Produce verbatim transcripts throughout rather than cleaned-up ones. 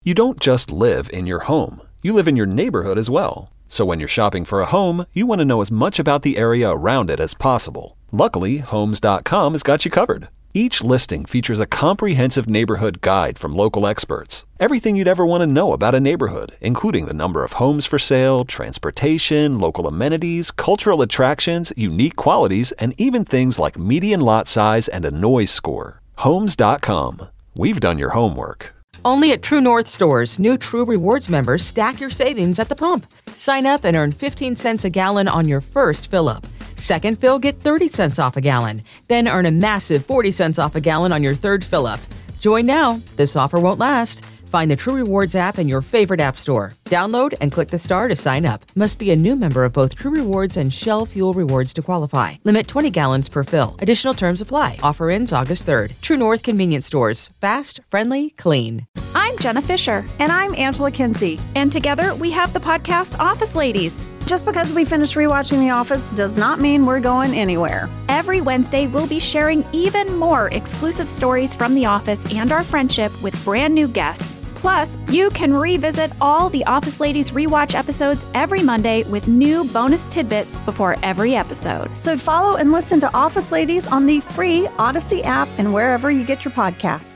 You don't just live in your home. You live in your neighborhood as well. So when you're shopping for a home, you want to know as much about the area around it as possible. Luckily, Homes dot com has got you covered. Each listing features a comprehensive neighborhood guide from local experts. Everything you'd ever want to know about a neighborhood, including the number of homes for sale, transportation, local amenities, cultural attractions, unique qualities, and even things like median lot size and a noise score. Homes dot com. We've done your homework. Only at True North stores, new True Rewards members stack your savings at the pump. Sign up and earn fifteen cents a gallon on your first fill-up. Second fill, get thirty cents off a gallon. Then earn a massive forty cents off a gallon on your third fill-up. Join now. This offer won't last. Find the True Rewards app in your favorite app store. Download and click the star to sign up. Must be a new member of both True Rewards and Shell Fuel Rewards to qualify. Limit twenty gallons per fill. Additional terms apply. Offer ends August third. True North Convenience Stores. Fast, friendly, clean. I'm Jenna Fisher. And I'm Angela Kinsey. And together we have the podcast Office Ladies. Just because we finished rewatching The Office does not mean we're going anywhere. Every Wednesday, we'll be sharing even more exclusive stories from The Office and our friendship with brand new guests. Plus, you can revisit all the Office Ladies rewatch episodes every Monday with new bonus tidbits before every episode. So follow and listen to Office Ladies on the free Odyssey app and wherever you get your podcasts.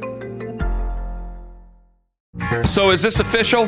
So is this official?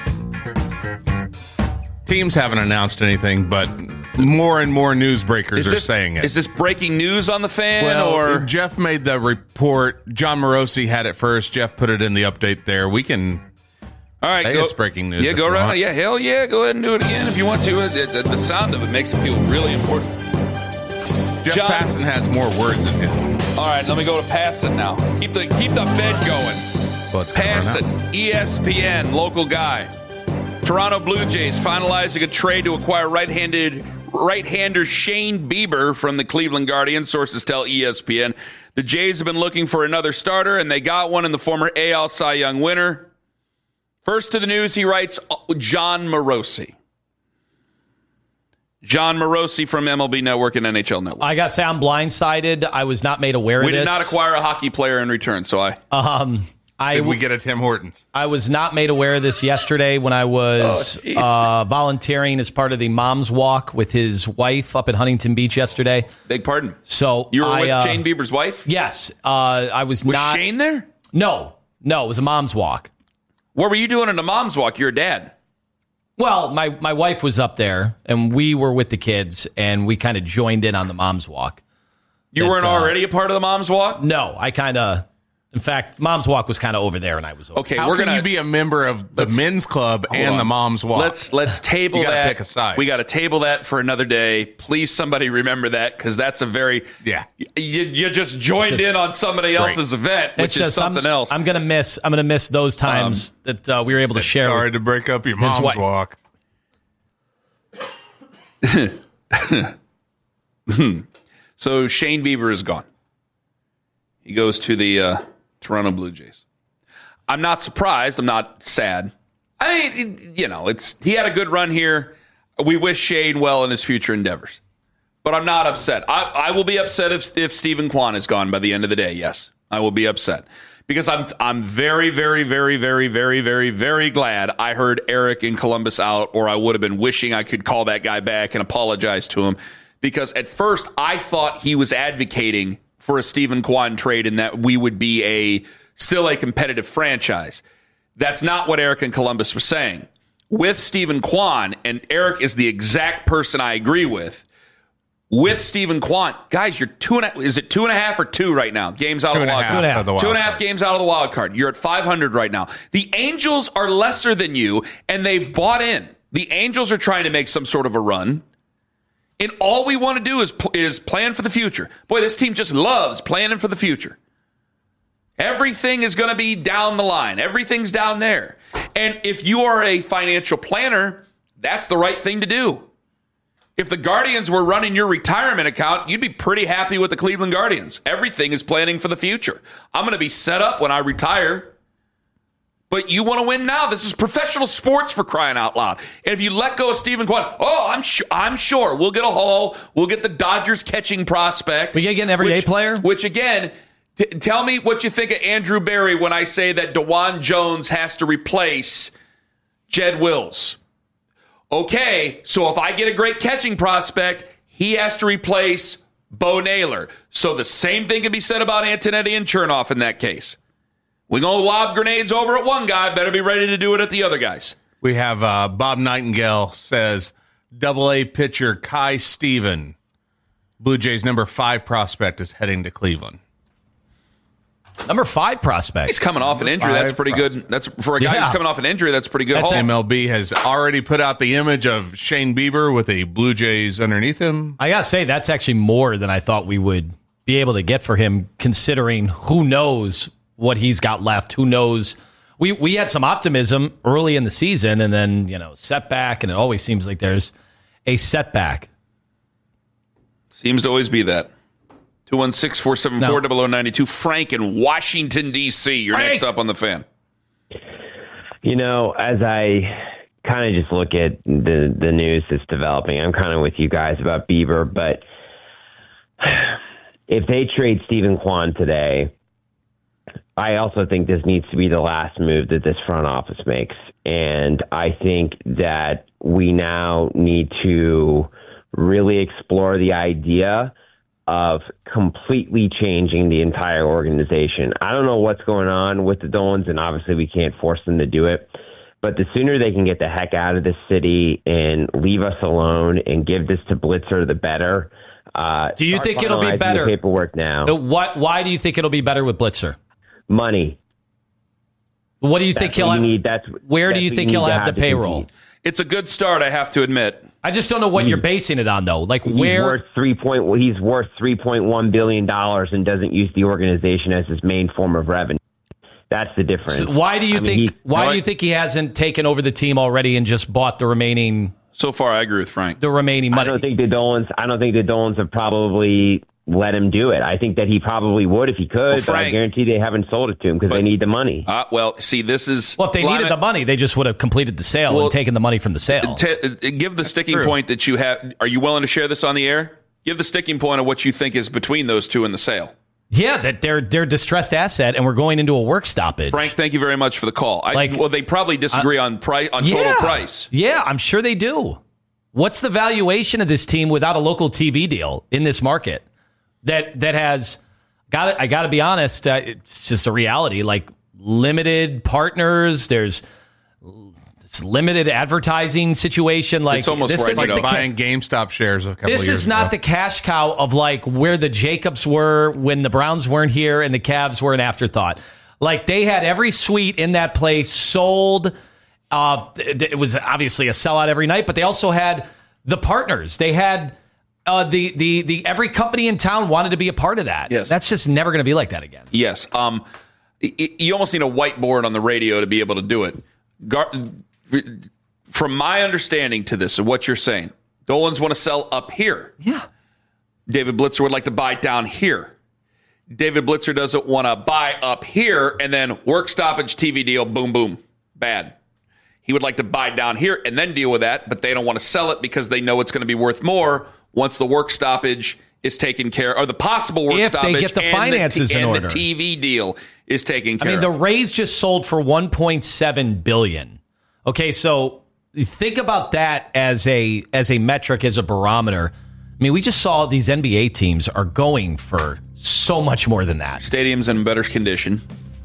Teams haven't announced anything, but more and more newsbreakers Is are this, saying it. Is this breaking news on the Fan? Well, or Jeff made the report. John Morosi had it first. Jeff put it in the update there. We can. All right, say go, it's breaking news. Yeah, go you around. want. Yeah, hell yeah, go ahead and do it again if you want to. It, it, the sound of it makes it feel really important. Jeff John, Passan has more words than his. All right, let me go to Passan now. Keep the keep the bed going. Well, it's gonna run out. Passan, E S P N, local guy. Toronto Blue Jays finalizing a trade to acquire right-handed right-hander Shane Bieber from the Cleveland Guardians. Sources tell E S P N. The Jays have been looking for another starter, and they got one in the former A L Cy Young winner. First to the news, he writes, John Morosi. John Morosi from M L B Network and N H L Network. I got to say, I'm blindsided. I was not made aware we of this. We did not acquire a hockey player in return, so I... Um, I did we get a Tim Hortons? I was not made aware of this yesterday when I was oh, uh, volunteering as part of the Mom's Walk with his wife up at Huntington Beach yesterday. Beg pardon? So You were I, with uh, Shane Bieber's wife? Yes. Uh, I was, was not... Was Shane there? No. No, it was a Mom's Walk. What were you doing in a Mom's Walk? You're a dad. Well, my, my wife was up there, and we were with the kids, and we kind of joined in on the Mom's Walk. You that, weren't uh, already a part of the Mom's Walk? No, I kind of... In fact, Mom's Walk was kind of over there, and I was over. Okay, How we're can gonna you be a member of the men's club and on. the Mom's Walk? Let's let's table you gotta that. Pick a side. We got to table that for another day. Please, somebody remember that because that's a very yeah. You, you just joined just, in on somebody right. else's event, which it's is just, something I'm, else. I'm gonna miss. I'm gonna miss those times um, that uh, we were able to share. Sorry with to break up your Mom's wife. Walk. So Shane Bieber is gone. He goes to the uh, Toronto Blue Jays. I'm not surprised. I'm not sad. I mean, you know, it's he had a good run here. We wish Shane well in his future endeavors. But I'm not upset. I, I will be upset if if Stephen Kwan is gone by the end of the day. Yes, I will be upset. Because I'm I'm very, very, very, very, very, very, very glad I heard Eric in Columbus out, or I would have been wishing I could call that guy back and apologize to him. Because at first I thought he was advocating for a Stephen Kwan trade and that we would be a still a competitive franchise. That's not what Eric in Columbus was saying. With Stephen Kwan, and Eric is the exact person I agree with, with Stephen Kwan, guys, you're two and a, is it two and a half or two right now? Games out two of the wild card. Two and a half, two and a half games out of the wild card. You're at five hundred right now. The Angels are lesser than you, and they've bought in. The Angels are trying to make some sort of a run. And all we want to do is is plan for the future. Boy, this team just loves planning for the future. Everything is going to be down the line. Everything's down there. And if you are a financial planner, that's the right thing to do. If the Guardians were running your retirement account, you'd be pretty happy with the Cleveland Guardians. Everything is planning for the future. I'm going to be set up when I retire. But you want to win now. This is professional sports, for crying out loud. And if you let go of Stephen Kwan, oh, I'm sure, I'm sure we'll get a haul. We'll get the Dodgers catching prospect. We get an everyday which, player? Which, again, T- tell me what you think of Andrew Berry when I say that DeJuan Jones has to replace Jed Wills. Okay, so if I get a great catching prospect, he has to replace Bo Naylor. So the same thing can be said about Antonetti and Chernoff in that case. We're going to lob grenades over at one guy, better be ready to do it at the other guys. We have uh, Bob Nightingale says, double A pitcher Kai Steven, Blue Jays number five prospect, is heading to Cleveland. Number five prospect. He's coming off an injury. That's pretty good. That's for a guy Yeah. who's coming off an injury. That's pretty good. That's haul. M L B has already put out the image of Shane Bieber with a Blue Jays underneath him. I gotta say, that's actually more than I thought we would be able to get for him, considering who knows what he's got left. Who knows? We we had some optimism early in the season, and then, you know, setback, and it always seems like there's a setback. Seems to always be that. two one six, four seven four, zero zero nine two. Frank in Washington, D C You're Frank. next up on the Fan. You know, as I kind of just look at the, the news that's developing, I'm kind of with you guys about Bieber, but if they trade Stephen Kwan today, I also think this needs to be the last move that this front office makes. And I think that we now need to really explore the idea of completely changing the entire organization. I don't know what's going on with the Dolans, and obviously we can't force them to do it. But the sooner they can get the heck out of this city and leave us alone and give this to Blitzer, the better. Uh, Do you start think it'll be finalizing better? The paperwork now. Uh, What? Why do you think it'll be better with Blitzer? Money. What do you That's think he'll what have? you need. That's where that's do you what think need he'll to have the to payroll? compete. It's a good start, I have to admit. I just don't know what you're basing it on, though. Like He's where? worth three point. He's worth three point one billion dollars and doesn't use the organization as his main form of revenue. That's the difference. So why do you I mean, think? he- Why no, do you I- think he hasn't taken over the team already and just bought the remaining? So far, I agree with Frank. The remaining I money. don't think the Dolans. I don't think the Dolans have probably let him do it. I think that he probably would if he could, Well, but I Frank- guarantee they haven't sold it to him because But- they need the money. Uh, well, see, this is... Well, if they well, needed I'm- the money, they just would have completed the sale Well, and taken the money from the sale. T- uh, give the sticking true. point that you have. Are you willing to share this on the air? Give the sticking point of what you think is between those two in the sale. Yeah, that they're they're distressed asset, and we're going into a work stoppage. Frank, thank you very much for the call. I, Like- well, they probably disagree on price on yeah, total price. Yeah, I'm sure they do. What's the valuation of this team without a local T V deal in this market? That that has got it. I got to be honest. Uh, it's just a reality. Like limited partners. There's it's limited advertising situation. Like It's almost this right, isn't you know. the ca- Buying GameStop shares a couple This of years is not ago. the cash cow of like where the Jacobs were when the Browns weren't here and the Cavs were an afterthought. Like they had every suite in that place sold. Uh, th- it was obviously a sellout every night, but they also had the partners. They had uh, the the the every company in town wanted to be a part of that. Yes. That's just never going to be like that again. Yes. Um, y- y- you almost need a whiteboard on the radio to be able to do it. Gar- from my understanding to this, of what you're saying, Dolans want to sell up here. Yeah. David Blitzer would like to buy down here. David Blitzer doesn't want to buy up here and then work stoppage T V deal, boom, boom, bad. He would like to buy down here and then deal with that, but they don't want to sell it because they know it's going to be worth more once the work stoppage is taken care of, or the possible work If they stoppage get the and, finances the, in and order. the T V deal is taken I care mean, the of. Rays just sold for one point seven billion dollars. Okay, so think about that as a as a metric, as a barometer. I mean, we just saw these N B A teams are going for so much more than that. Stadium's in better condition.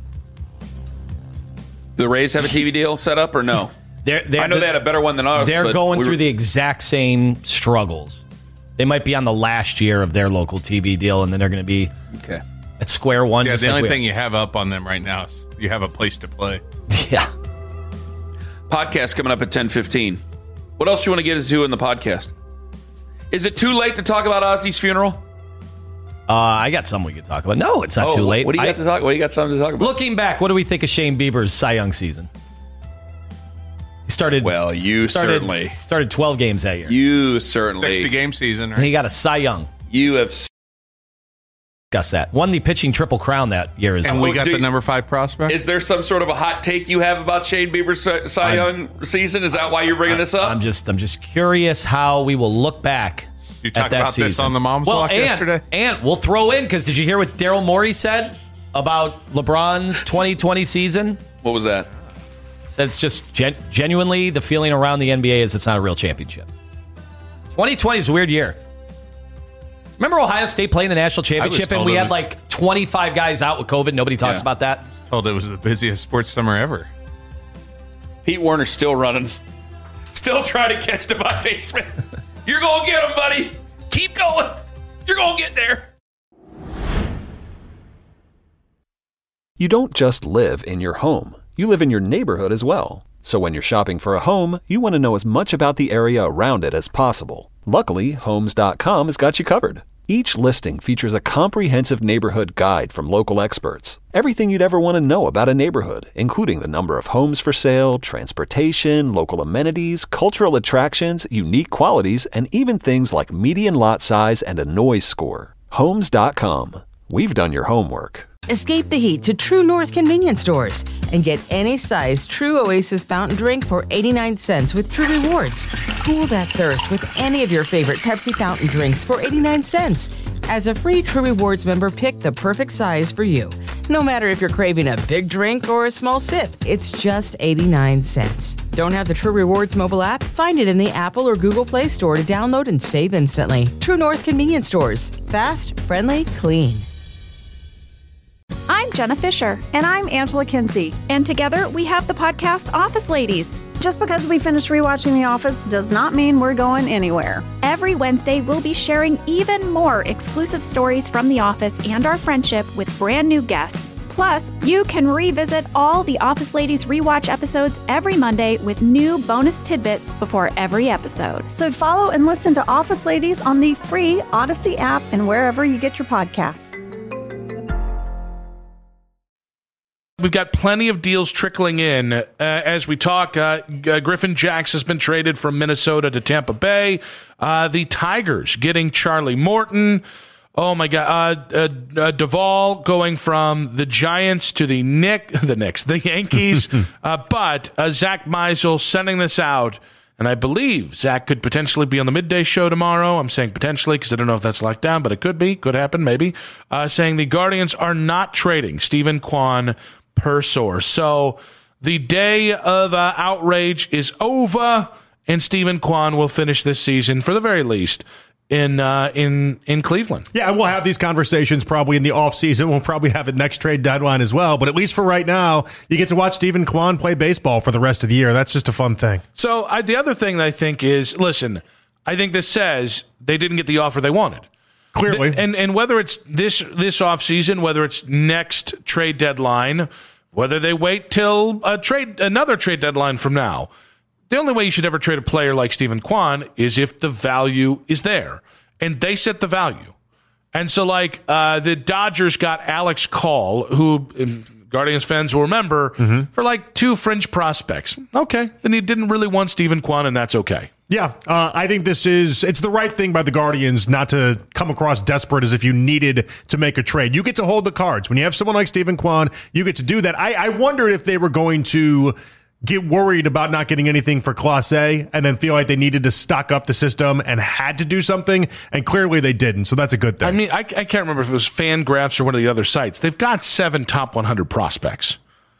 The Rays have a T V deal set up or no? They're, they're, I know they had a better one than ours. They're but going we were- through the exact same struggles. They might be on the last year of their local T V deal, and then they're going to be Okay. at square one. Yeah, just the like only we thing you have up on them right now is you have a place to play. are. Yeah. Podcast coming up at ten fifteen. What else you want to get into in the podcast? Is it too late to talk about Ozzy's funeral? Uh, I got something we could talk about. No, it's not Oh, too late. What do you I- got to talk? What do you got something to talk about? Looking back, what do we think of Shane Bieber's Cy Young season? He started. Well, you started, certainly, started twelve games that year. you certainly, sixty game season, And he right? got a Cy Young. you have. Discuss that. Won the pitching triple crown that year as And well. we got do the you- number five prospect. Is there some sort of a hot take you have about Shane Bieber's Cy- Cy Young season? Is that why you're bringing this up? I'm just, I'm just curious how we will look back. You at talked that about this season. on the Mom's well, Walk and, yesterday? And we'll throw in, because did you hear what Daryl Morey said? about LeBron's twenty twenty season? What was that? Said it's just gen- genuinely the feeling around the N B A is it's not a real championship. twenty twenty is a weird year. Remember Ohio State playing the national championship and we had was, like twenty-five guys out with COVID? Nobody talks yeah. about that. I was told it was the busiest sports summer ever. Pete Warner's still running. Still trying to catch Devontae Smith. You're going to get him, buddy. Keep going. You're going to get there. You don't just live in your home. You live in your neighborhood as well. So when you're shopping for a home, you want to know as much about the area around it as possible. Luckily, Homes dot com has got you covered. Each listing features a comprehensive neighborhood guide from local experts. Everything you'd ever want to know about a neighborhood, including the number of homes for sale, transportation, local amenities, cultural attractions, unique qualities, and even things like median lot size and a noise score. Homes dot com. We've done your homework. Escape the heat to True North convenience stores and get any size True Oasis fountain drink for eighty-nine cents with True Rewards. Cool that thirst with any of your favorite Pepsi fountain drinks for eighty-nine cents. As a free True Rewards member, pick the perfect size for you. No matter if you're craving a big drink or a small sip, it's just eighty-nine cents. Don't have the True Rewards mobile app? Find it in the Apple or Google Play Store to download and save instantly. True North convenience stores. Fast, friendly, clean. I'm Jenna Fisher. And I'm Angela Kinsey. And together we have the podcast Office Ladies. Just because we finished rewatching The Office does not mean we're going anywhere. Every Wednesday, we'll be sharing even more exclusive stories from The Office and our friendship with brand new guests. Plus, you can revisit all the Office Ladies rewatch episodes every Monday with new bonus tidbits before every episode. So follow and listen to Office Ladies on the free Odyssey app and wherever you get your podcasts. We've got plenty of deals trickling in uh, as we talk. Uh, uh, Griffin Jax has been traded from Minnesota to Tampa Bay. Uh, the Tigers getting Charlie Morton. Oh my God! Uh, uh, uh, Duvall going from the Giants to the Nick, the Knicks, the Yankees. uh, but uh, Zach Meisel sending this out, and I believe Zach could potentially be on the midday show tomorrow. I'm saying potentially because I don't know if that's locked down, but it could be, could happen, maybe. Uh, saying the Guardians are not trading Stephen Kwan. Per source. So the day of uh, outrage is over, and Stephen Kwan will finish this season, for the very least, in uh, in in Cleveland. Yeah, we'll have these conversations probably in the offseason. We'll probably have it next trade deadline as well. But at least for right now, you get to watch Stephen Kwan play baseball for the rest of the year. That's just a fun thing. So I, the other thing that I think is, listen, I think this says they didn't get the offer they wanted. Clearly. The, and and whether it's this this offseason, whether it's next trade deadline, whether they wait till a trade another trade deadline from now, the only way you should ever trade a player like Stephen Kwan is if the value is there. And they set the value. And so, like, uh, the Dodgers got Alex Call, who Guardians fans will remember, mm-hmm. for like two fringe prospects. Okay. Then he didn't really want Stephen Kwan, and that's okay. Yeah, uh, I think this is, it's the right thing by the Guardians not to come across desperate as if you needed to make a trade. You get to hold the cards. When you have someone like Stephen Kwan, you get to do that. I, I wondered if they were going to get worried about not getting anything for Class A and then feel like they needed to stock up the system and had to do something, and clearly they didn't, so that's a good thing. I mean, I, I can't remember if it was Fangraphs or one of the other sites. They've got seven top one hundred prospects.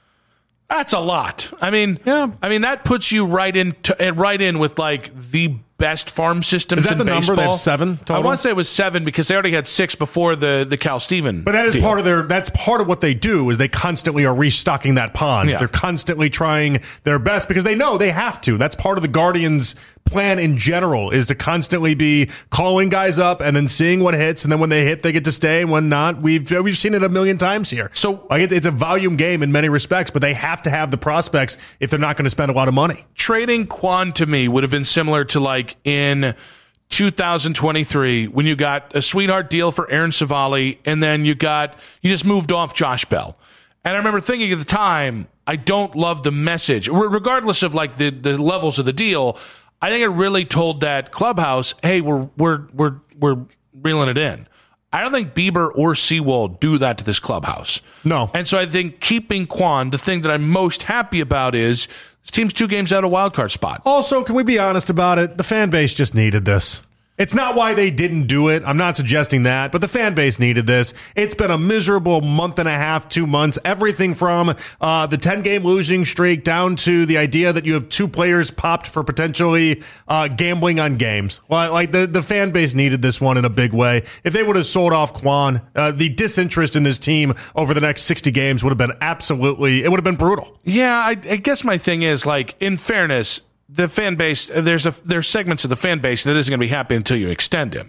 That's a lot. I mean, yeah. I mean that puts you right in, to, right in with like the best farm systems. Is that in the baseball. number? They have seven total? I want to say it was seven because they already had six before the the Cal Steven. But that is deal. part of their. That's part of what they do is they constantly are restocking that pond. Yeah. They're constantly trying their best because they know they have to. That's part of the Guardians' plan in general is to constantly be calling guys up and then seeing what hits, and then when they hit, they get to stay, and when not, we've we've seen it a million times here. So like it, it's a volume game in many respects, but they have to have the prospects if they're not going to spend a lot of money. Trading Kwan to me would have been similar to like in two thousand twenty-three when you got a sweetheart deal for Aaron Savali, and then you got you just moved off Josh Bell. And I remember thinking at the time, I don't love the message, regardless of like the, the levels of the deal. I think it really told that clubhouse, hey, we're we're we're we're reeling it in. I don't think Bieber or Seawald do that to this clubhouse. No. And so I think keeping Kwan, the thing that I'm most happy about is this team's two games out of wild card spot. Also, can we be honest about it? The fan base just needed this. It's not why they didn't do it. I'm not suggesting that, but the fan base needed this. It's been a miserable month and a half, two months, everything from uh, the ten-game losing streak down to the idea that you have two players popped for potentially uh, gambling on games. Like, like the, the fan base needed this one in a big way. If they would have sold off Kwon, uh, the disinterest in this team over the next sixty games would have been absolutely, it would have been brutal. Yeah, I, I guess my thing is, like, in fairness, the fan base, there's a there's segments of the fan base that isn't going to be happy until you extend him.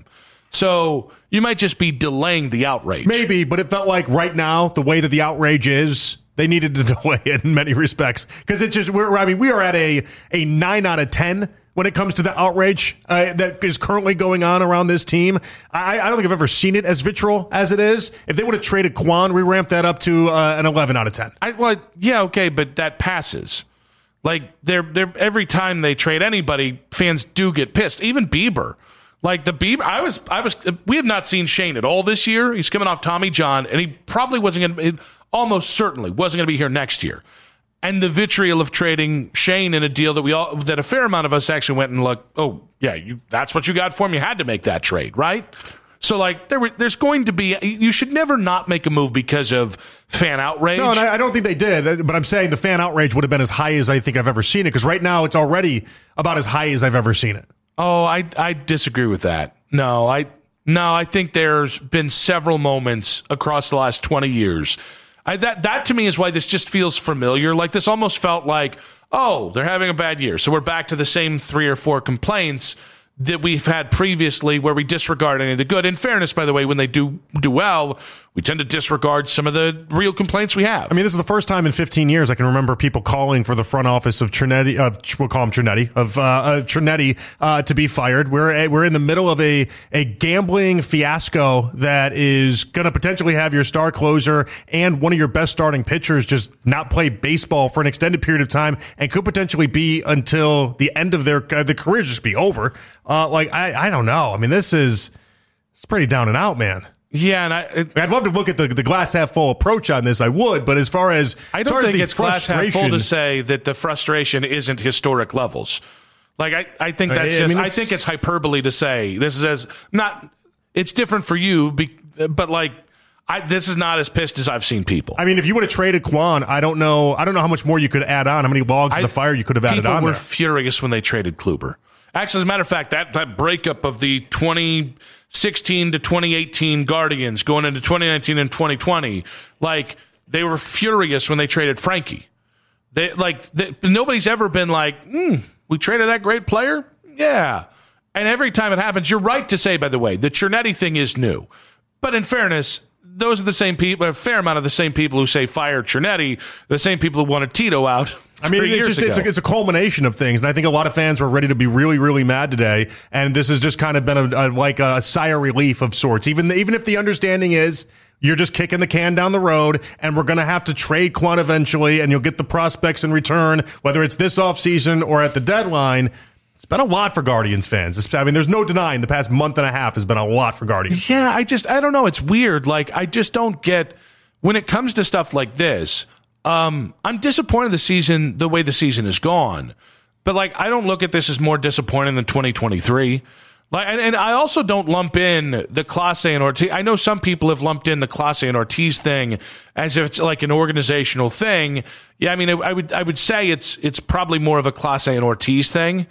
So you might just be delaying the outrage. Maybe, but it felt like right now, the way that the outrage is, they needed to delay it in many respects. Because it's just, we're, I mean, we are at a, a nine out of ten when it comes to the outrage uh, that is currently going on around this team. I, I don't think I've ever seen it as vitriol as it is. If they would have traded Kwon, we ramped that up to uh, an eleven out of ten. I, well, yeah, okay, but that passes. Like, they're, they're, every time they trade anybody, fans do get pissed. Even Bieber. Like, the Bieber, I was, I was, we have not seen Shane at all this year. He's coming off Tommy John, and he probably wasn't going to, almost certainly wasn't going to be here next year. And the vitriol of trading Shane in a deal that we all, that a fair amount of us actually went and looked, oh, yeah, you, that's what you got for him. You had to make that trade, right? So, like, there, there's going to be, you should never not make a move because of fan outrage. No, and I, I don't think they did, but I'm saying the fan outrage would have been as high as I think I've ever seen it, because right now it's already about as high as I've ever seen it. Oh, I, I disagree with that. No, I, no, I think there's been several moments across the last twenty years. I, that, that to me is why this just feels familiar. Like, this almost felt like, oh, they're having a bad year, so we're back to the same three or four complaints that we've had previously where we disregard any of the good. In fairness, by the way, when they do do well, we tend to disregard some of the real complaints we have. I mean, this is the first time in fifteen years I can remember people calling for the front office of Trinetti, uh, we'll call him Trinetti, of, uh, of Trinetti uh, to be fired. We're we're in the middle of a, a gambling fiasco that is going to potentially have your star closer and one of your best starting pitchers just not play baseball for an extended period of time, and could potentially be until the end of their uh, the career just be over. Uh, like, I, I don't know. I mean, this is it's pretty down and out, man. Yeah, and I, it, I'd love to look at the, the glass half full approach on this. I would, but as far as I don't as think the it's glass half full to say that the frustration isn't historic levels. Like, I, I think that's I, just. I, mean, I think it's hyperbole to say this is as not. It's different for you, but like, I, this is not as pissed as I've seen people. I mean, if you would have traded Kwon, I don't know. I don't know how much more you could add on. How many logs I, of the fire you could have added on People were there. furious when they traded Kluber. Actually, as a matter of fact, that, that breakup of the twenty sixteen to twenty eighteen Guardians going into twenty nineteen and twenty twenty, like, they were furious when they traded Frankie. They like they, nobody's ever been like, mm, we traded that great player? Yeah. And every time it happens, you're right to say, by the way, the Cernetti thing is new. But in fairness, those are the same people, a fair amount of the same people who say fire Cernetti, the same people who wanted Tito out. I mean, it's just it's a, it's a culmination of things, and I think a lot of fans were ready to be really, really mad today. And this has just kind of been a, a, like a sigh of relief of sorts. Even the, even if the understanding is you're just kicking the can down the road, and we're going to have to trade Kwon eventually, and you'll get the prospects in return, whether it's this offseason or at the deadline. It's been a lot for Guardians fans. It's, I mean, there's no denying the past month and a half has been a lot for Guardians. Yeah, I just I don't know. It's weird. Like, I just don't get when it comes to stuff like this. Um, I'm disappointed the season, the way the season has gone, but like, I don't look at this as more disappointing than twenty twenty-three. Like, and, and I also don't lump in the Clase and Ortiz. I know some people have lumped in the Clase and Ortiz thing as if it's like an organizational thing. Yeah, I mean, I, I would, I would say it's, it's probably more of a Clase and Ortiz thing.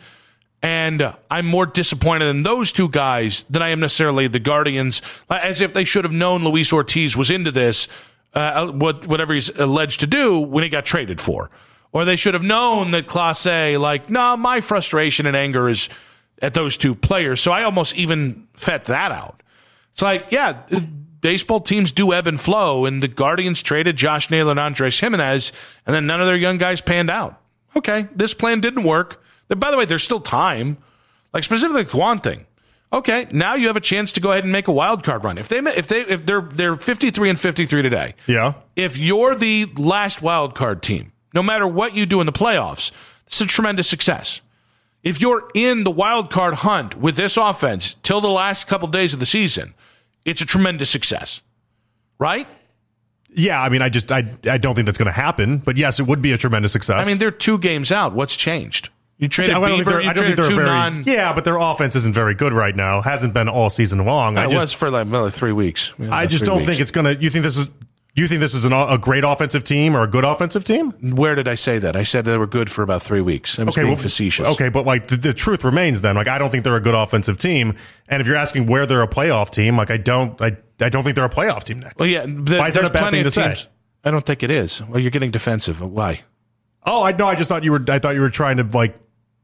And I'm more disappointed in those two guys than I am necessarily the Guardians, as if they should have known Luis Ortiz was into this. Uh, what, whatever he's alleged to do when he got traded for. Or they should have known that Clase, like, no, nah, my frustration and anger is at those two players. So I almost even fet that out. It's like, yeah, baseball teams do ebb and flow, and the Guardians traded Josh Naylor and Andres Jimenez, and then none of their young guys panned out. Okay, this plan didn't work. By the way, there's still time. Like, specifically the Kwon thing. Okay, now you have a chance to go ahead and make a wild card run. If they if they if they're they're fifty-three and fifty-three today. Yeah. If you're the last wild card team, no matter what you do in the playoffs, it's a tremendous success. If you're in the wild card hunt with this offense till the last couple days of the season, it's a tremendous success. Right? Yeah, I mean, I just I I don't think that's going to happen, but yes, it would be a tremendous success. I mean, they're two games out. What's changed? You traded I don't Bieber, think they're, you I don't think traded they're two very, non... Yeah, but their offense isn't very good right now. Hasn't been all season long. It I was just, for like another three weeks. I just don't weeks. think it's going to... You think this is... Do you think this is an, a great offensive team or a good offensive team? Where did I say that? I said they were good for about three weeks. I was okay, being well, facetious. Okay, but like the, the truth remains then. Like I don't think they're a good offensive team. And if you're asking where they're a playoff team, like I don't I, I don't think they're a playoff team, Nick. Well, yeah. The, Why is that a bad thing to teams, say? I don't think it is. Well, you're getting defensive. Why? Oh, I know. I just thought you were I thought you were trying to like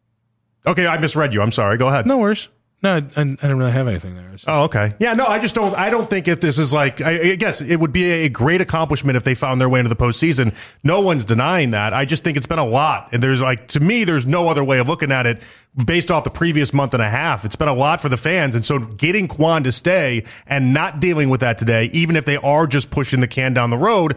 Okay, I misread you. I'm sorry. Go ahead. No worries. No, I, I don't really have anything there. Just, oh, okay. Yeah, no, I just don't. I don't think if this is like. I, I guess it would be a great accomplishment if they found their way into the postseason. No one's denying that. I just think it's been a lot, and there's like to me, there's no other way of looking at it based off the previous month and a half. It's been a lot for the fans, and so getting Kwon to stay and not dealing with that today, even if they are just pushing the can down the road.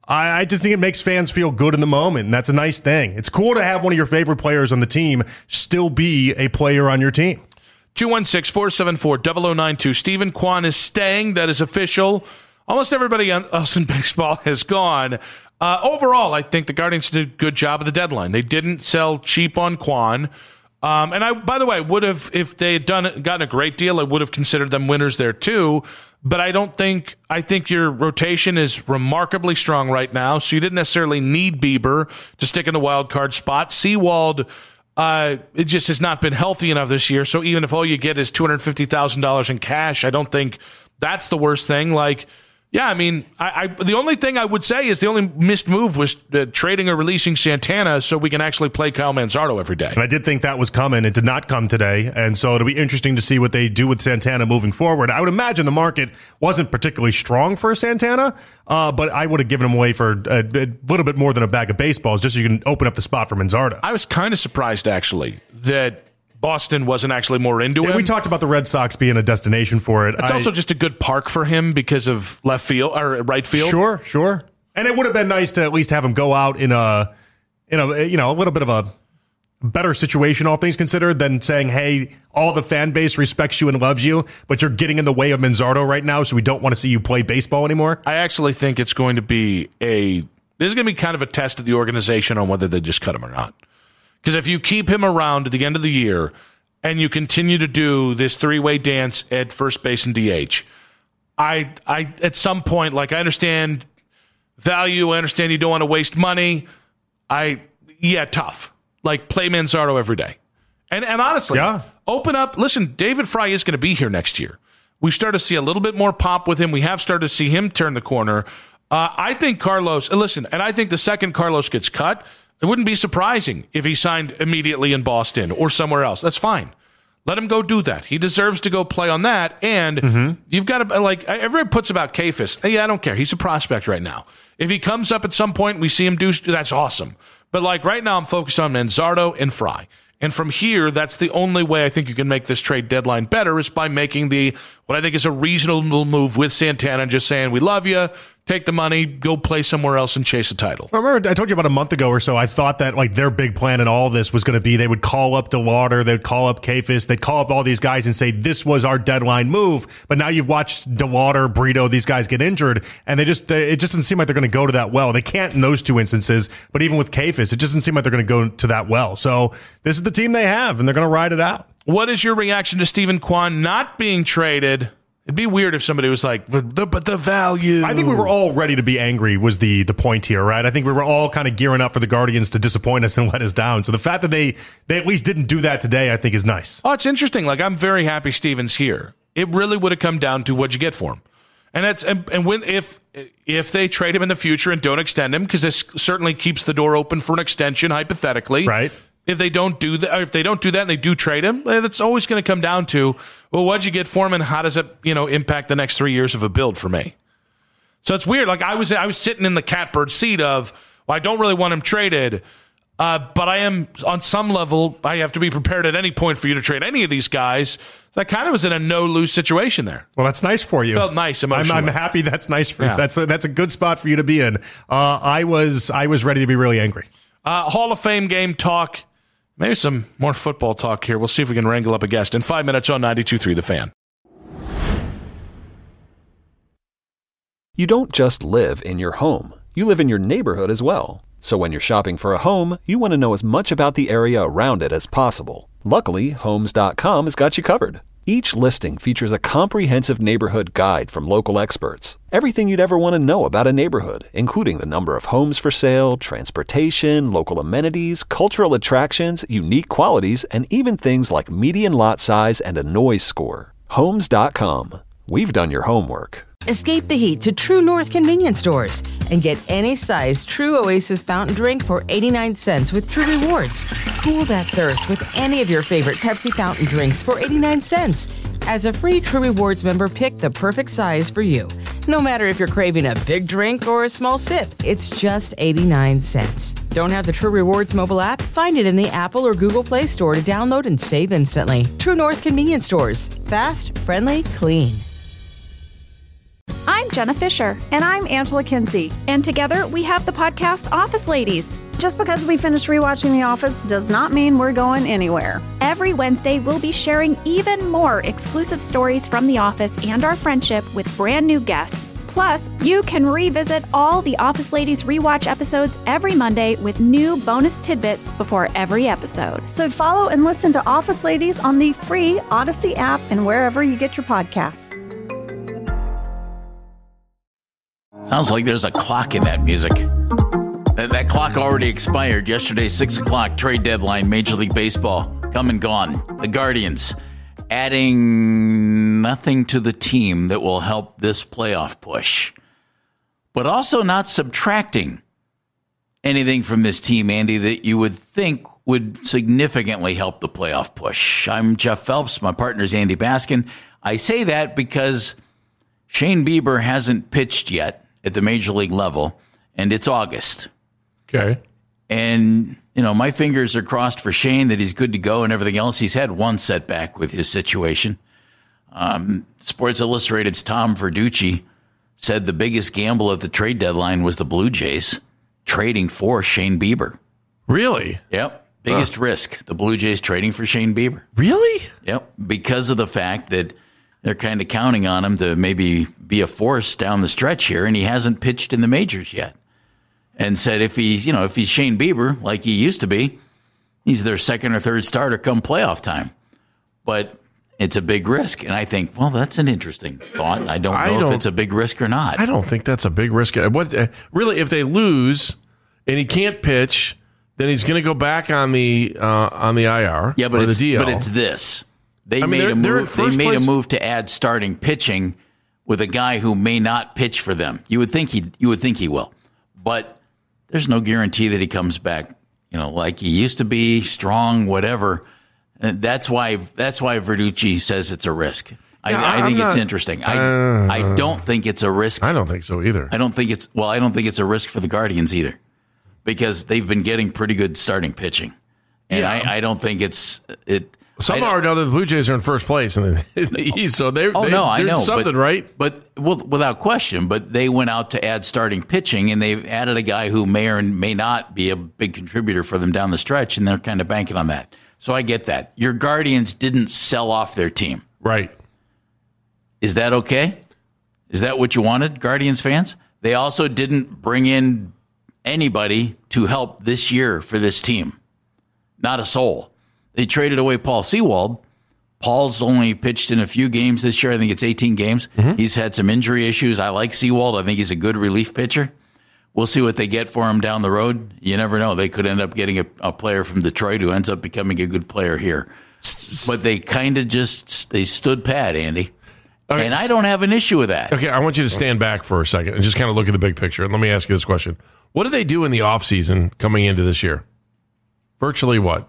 I just think it makes fans feel good in the moment, and that's a nice thing. It's cool to have one of your favorite players on the team still be a player on your team. two one six, four seven four, zero zero nine two. Stephen Kwon is staying. That is official. Almost everybody else in baseball has gone. Uh, overall, I think the Guardians did a good job at the deadline. They didn't sell cheap on Kwon. Um, and I, by the way, would have, if they had done it, gotten a great deal, I would have considered them winners there too. But I don't think, I think your rotation is remarkably strong right now. So you didn't necessarily need Bieber to stick in the wild card spot. Seawald, uh, it just has not been healthy enough this year. So even if all you get is two hundred fifty thousand dollars in cash, I don't think that's the worst thing. Like, yeah, I mean, I, I the only thing I would say is the only missed move was uh, trading or releasing Santana so we can actually play Kyle Manzardo every day. And I did think that was coming. It did not come today. And so it'll be interesting to see what they do with Santana moving forward. I would imagine the market wasn't particularly strong for Santana, uh, but I would have given him away for a, a little bit more than a bag of baseballs just so you can open up the spot for Manzardo. I was kind of surprised, actually, that Boston wasn't actually more into yeah, him. We talked about the Red Sox being a destination for it. It's I, also just a good park for him because of left field or right field. Sure, sure. And it would have been nice to at least have him go out in a, in a, you know, a little bit of a better situation, all things considered, than saying, "Hey, all the fan base respects you and loves you, but you're getting in the way of Manzardo right now, so we don't want to see you play baseball anymore." I actually think it's going to be a. This is going to be kind of a test of the organization on whether they just cut him or not. Because if you keep him around at the end of the year and you continue to do this three-way dance at first base and D H, I, I at some point, like I understand value, I understand you don't want to waste money. I, yeah, tough. Like play Manzardo every day. And and honestly, yeah. open up. Listen, David Fry is going to be here next year. We've started to see a little bit more pop with him. We have started to see him turn the corner. Uh, I think Carlos, and listen, and I think the second Carlos gets cut, it wouldn't be surprising if he signed immediately in Boston or somewhere else. That's fine. Let him go do that. He deserves to go play on that. And mm-hmm. you've got to, like, everyone puts about Kayfus. Hey, I don't care. He's a prospect right now. If he comes up at some point and we see him do, that's awesome. But, like, right now I'm focused on Manzardo and Fry. And from here, that's the only way I think you can make this trade deadline better is by making the, what I think is a reasonable move with Santana and just saying, we love you, take the money, go play somewhere else and chase a title. Remember, I told you about a month ago or so, I thought that like their big plan in all this was going to be they would call up DeLauder, they'd call up Kayfus, they'd call up all these guys and say, this was our deadline move. But now you've watched DeLauder, Brito, these guys get injured, and they just, they, it just doesn't seem like they're going to go to that well. They can't in those two instances, but even with Kayfus, it just doesn't seem like they're going to go to that well. So this is the team they have, and they're going to ride it out. What is your reaction to Stephen Kwon not being traded? It'd be weird if somebody was like, but the, but the value. I think we were all ready to be angry was the the point here, right? I think we were all kind of gearing up for the Guardians to disappoint us and let us down. So the fact that they, they at least didn't do that today, I think is nice. Oh, it's interesting. Like, I'm very happy Steven's here. It really would have come down to what'd you get for him. And that's and, and when if if they trade him in the future and don't extend him, because this certainly keeps the door open for an extension, hypothetically. Right. If they don't do that, or if they don't do that and they do trade him, that's always going to come down to, well, what'd you get for him and how does it, you know, impact the next three years of a build for me? So it's weird. Like I was, I was sitting in the catbird seat of, well, I don't really want him traded, uh, but I am on some level, I have to be prepared at any point for you to trade any of these guys. So I kind of was in a no-lose situation there. Well, that's nice for you. Felt nice emotionally. I'm, I'm happy that's nice for yeah. you. That's a, that's a good spot for you to be in. Uh, I was, I was ready to be really angry. Uh, Hall of Fame game talk. Maybe some more football talk here. We'll see if we can wrangle up a guest in five minutes on ninety-two point three The Fan. You don't just live in your home. you live in your neighborhood as well. So when you're shopping for a home, you want to know as much about the area around it as possible. Luckily, Homes dot com has got you covered. Each listing features a comprehensive neighborhood guide from local experts. Everything you'd ever want to know about a neighborhood, including the number of homes for sale, transportation, local amenities, cultural attractions, unique qualities, and even things like median lot size and a noise score. Homes dot com. We've done your homework. Escape the heat to True North convenience stores and get any size True Oasis fountain drink for eighty-nine cents with True Rewards. Cool that thirst with any of your favorite Pepsi fountain drinks for eighty-nine cents. As a free True Rewards member, pick the perfect size for you. No matter if you're craving a big drink or a small sip, it's just eighty-nine cents. Don't have the True Rewards mobile app? Find it in the Apple or Google Play Store to download and save instantly. True North convenience stores. Fast, friendly, clean. I'm Jenna Fisher. And I'm Angela Kinsey. And together we have the podcast Office Ladies. Just because we finished rewatching The Office does not mean we're going anywhere. Every Wednesday, we'll be sharing even more exclusive stories from The Office and our friendship with brand new guests. Plus, you can revisit all the Office Ladies rewatch episodes every Monday with new bonus tidbits before every episode. So follow and listen to Office Ladies on the free Odyssey app and wherever you get your podcasts. Sounds like there's a clock in that music. That, that clock already expired yesterday, six o'clock, trade deadline, Major League Baseball, come and gone. The Guardians adding nothing to the team that will help this playoff push, but also not subtracting anything from this team, Andy, that you would think would significantly help the playoff push. I'm Jeff Phelps. My partner is Andy Baskin. I say that because Shane Bieber hasn't pitched yet at the major league level, and it's August. Okay. And, you know, my fingers are crossed for Shane that he's good to go and everything else. He's had one setback with his situation. Um, Sports Illustrated's Tom Verducci said the biggest gamble at the trade deadline was the Blue Jays trading for Shane Bieber. Really? Yep. Biggest huh. risk, the Blue Jays trading for Shane Bieber. Really? Yep. Because of the fact that they're kind of counting on him to maybe be a force down the stretch here, and he hasn't pitched in the majors yet. And said if he's, you know, if he's Shane Bieber, like he used to be, he's their second or third starter come playoff time. But it's a big risk. And I think, well, that's an interesting thought. I don't know I don't, if it's a big risk or not. I don't think that's a big risk. What uh, really, if they lose and he can't pitch, then he's going to go back on the uh, on the I R. Yeah, but or it's, the D L. but it's this. They I mean, made they're, a they're move. They made place. a move to add starting pitching with a guy who may not pitch for them. You would think he. You would think he will, but there's no guarantee that he comes back. You know, like he used to be, strong, whatever. And that's why. That's why Verducci says it's a risk. I, yeah, I think not, it's interesting. I uh, I don't think it's a risk. I don't think so either. I don't think it's well. I don't think it's a risk for the Guardians either, because they've been getting pretty good starting pitching, and yeah. I, I don't think it's it. Somehow or another, the Blue Jays are in first place in the, in the East, so they're, oh, they, no, I they're know, something, but, right? But well, without question, but they went out to add starting pitching, and they've added a guy who may or may not be a big contributor for them down the stretch, and they're kind of banking on that. So I get that. Your Guardians didn't sell off their team. Right. Is that okay? Is that what you wanted, Guardians fans? They also didn't bring in anybody to help this year for this team. Not a soul. They traded away Paul Sewald. Paul's only pitched in a few games this year. I think it's eighteen games. Mm-hmm. He's had some injury issues. I like Sewald. I think he's a good relief pitcher. We'll see what they get for him down the road. You never know. They could end up getting a, a player from Detroit who ends up becoming a good player here. But they kind of just they stood pat, Andy. Okay. And I don't have an issue with that. Okay, I want you to stand back for a second and just kind of look at the big picture. And let me ask you this question. What did they do in the offseason coming into this year? Virtually what?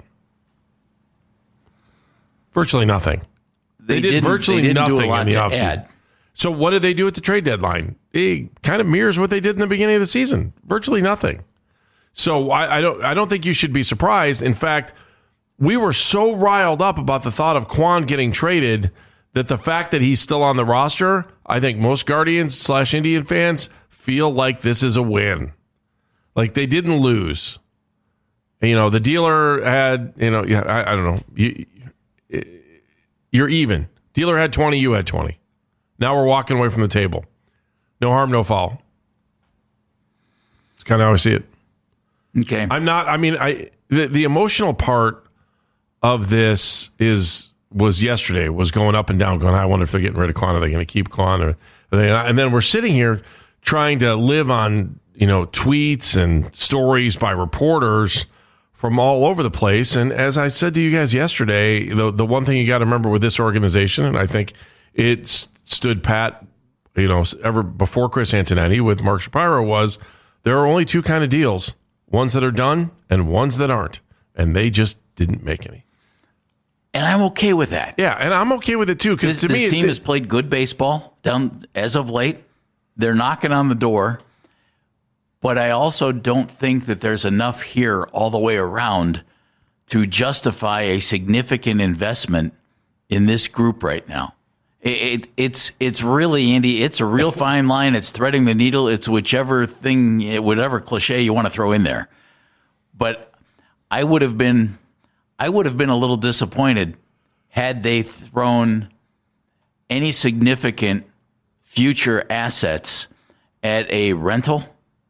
Virtually nothing. They, they did virtually they nothing do a lot in the to offseason. add. So what did they do at the trade deadline? It kind of mirrors what they did in the beginning of the season. Virtually nothing. So I, I don't I don't think you should be surprised. In fact, we were so riled up about the thought of Kwon getting traded that the fact that he's still on the roster, I think most Guardians slash Indian fans feel like this is a win. Like they didn't lose. You know, the dealer had, you know, yeah, I, I don't know. You, you're even. Dealer had twenty, you had twenty. Now we're walking away from the table. No harm, no foul. It's kind of how I see it. Okay. I'm not, I mean, I the, the emotional part of this is was yesterday, was going up and down, going, I wonder if they're getting rid of Kwon. Are they going to keep Kwon? Or, are they, and then we're sitting here trying to live on, you know, tweets and stories by reporters from all over the place. And as I said to you guys yesterday, the the one thing you got to remember with this organization, and I think it stood pat, you know, ever before Chris Antonetti with Mark Shapiro, was there are only two kind of deals, ones that are done and ones that aren't. And they just didn't make any. And I'm okay with that. Yeah, and I'm okay with it too. Because to this me, team it, has played good baseball down as of late. They're knocking on the door. But I also don't think that there's enough here all the way around to justify a significant investment in this group right now. It, it, it's it's really, Andy, it's a real fine line. It's threading the needle. It's whichever thing, whatever cliche you want to throw in there. But I would have been, I would have been a little disappointed had they thrown any significant future assets at a rental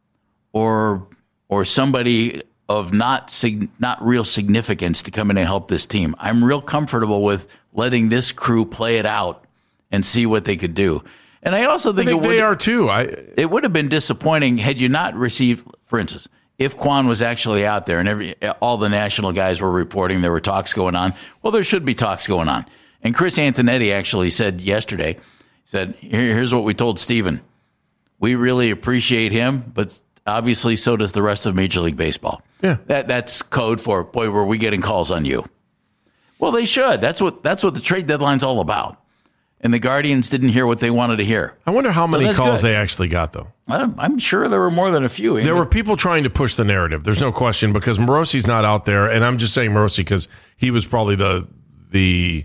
or or somebody of not sig- not real significance to come in and help this team. I'm real comfortable with letting this crew play it out and see what they could do. And I also think, I think it would, they are too. I, it would have been disappointing had you not received, for instance, if Kwon was actually out there and every all the national guys were reporting there were talks going on. Well, there should be talks going on. And Chris Antonetti actually said yesterday, said, Here, here's what we told Steven. We really appreciate him, but obviously so does the rest of Major League Baseball. Yeah. That that's code for, boy, were we getting calls on you. Well, they should. That's what that's what the trade deadline's all about. And the Guardians didn't hear what they wanted to hear. I wonder how many so calls good. they actually got, though. I'm, I'm sure there were more than a few. There were people trying to push the narrative. There's no question, because Morosi's not out there, and I'm just saying Morosi because he was probably the the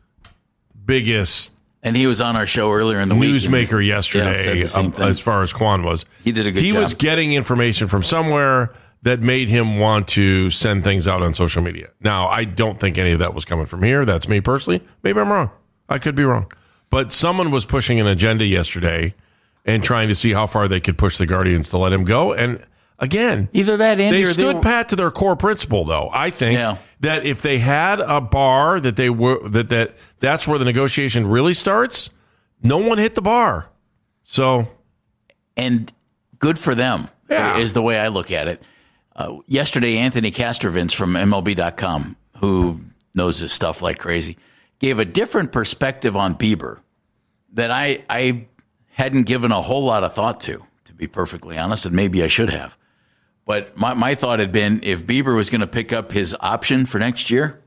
biggest. And he was on our show earlier in the week. Newsmaker yesterday, yeah, um, as far as Kwon was. He did a good he job. He was getting information from somewhere that made him want to send things out on social media. Now, I don't think any of that was coming from here. That's me personally. Maybe I'm wrong. I could be wrong. But someone was pushing an agenda yesterday and trying to see how far they could push the Guardians to let him go. And again, either that, Andy, they or stood they were- pat to their core principle, though. I think Yeah. that if they had a bar that they were that that that's where the negotiation really starts. No one hit the bar, so and good for them. Yeah. Is the way I look at it. Uh, yesterday, Anthony Castrovins from M L B dot com, who knows this stuff like crazy, gave a different perspective on Bieber that I I hadn't given a whole lot of thought to, to be perfectly honest, and maybe I should have. But my, my thought had been, if Bieber was going to pick up his option for next year,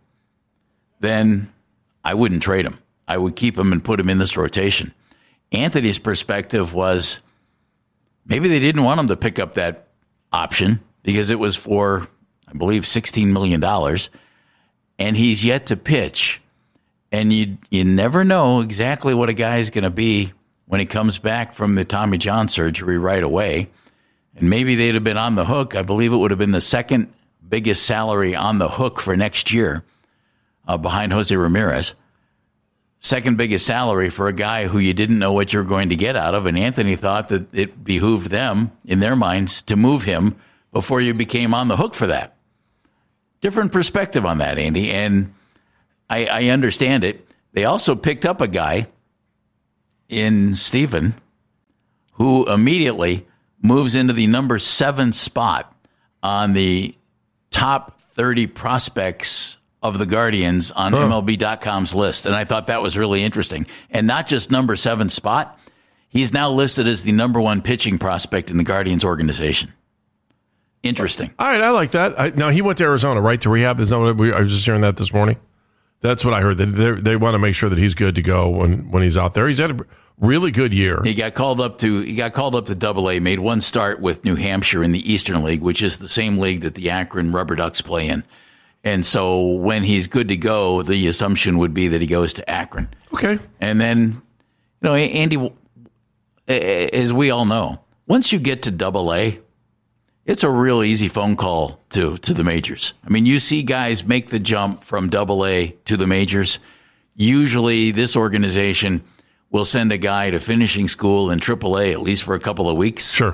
then I wouldn't trade him. I would keep him and put him in this rotation. Anthony's perspective was maybe they didn't want him to pick up that option because it was for, I believe, sixteen million dollars, and he's yet to pitch. And you you never know exactly what a guy is going to be when he comes back from the Tommy John surgery right away. And maybe they'd have been on the hook. I believe it would have been the second biggest salary on the hook for next year, uh, behind Jose Ramirez. Second biggest salary for a guy who you didn't know what you were going to get out of. And Anthony thought that it behooved them, in their minds, to move him before you became on the hook for that. Different perspective on that, Andy. And I, I understand it. They also picked up a guy in Steven who immediately moves into the number seven spot on the top thirty prospects of the Guardians on Huh. M L B dot com's list. And I thought that was really interesting. And not just number seven spot, he's now listed as the number one pitching prospect in the Guardians organization. Interesting. all right, I like that. I, now he went to Arizona, right, to rehab. Is that what we, I was just hearing that this morning? That's what I heard. That they, they want to make sure that he's good to go when, when he's out there. He's had a really good year. He got called up to he got called up to Double A, made one start with New Hampshire in the Eastern League, which is the same league that the Akron Rubber Ducks play in. And so when he's good to go, the assumption would be that he goes to Akron. Okay. And then, you know, Andy, as we all know, once you get to Double A, it's a real easy phone call to to the majors. I mean, you see guys make the jump from Double A to the majors. Usually this organization will send a guy to finishing school in Triple A at least for a couple of weeks. Sure.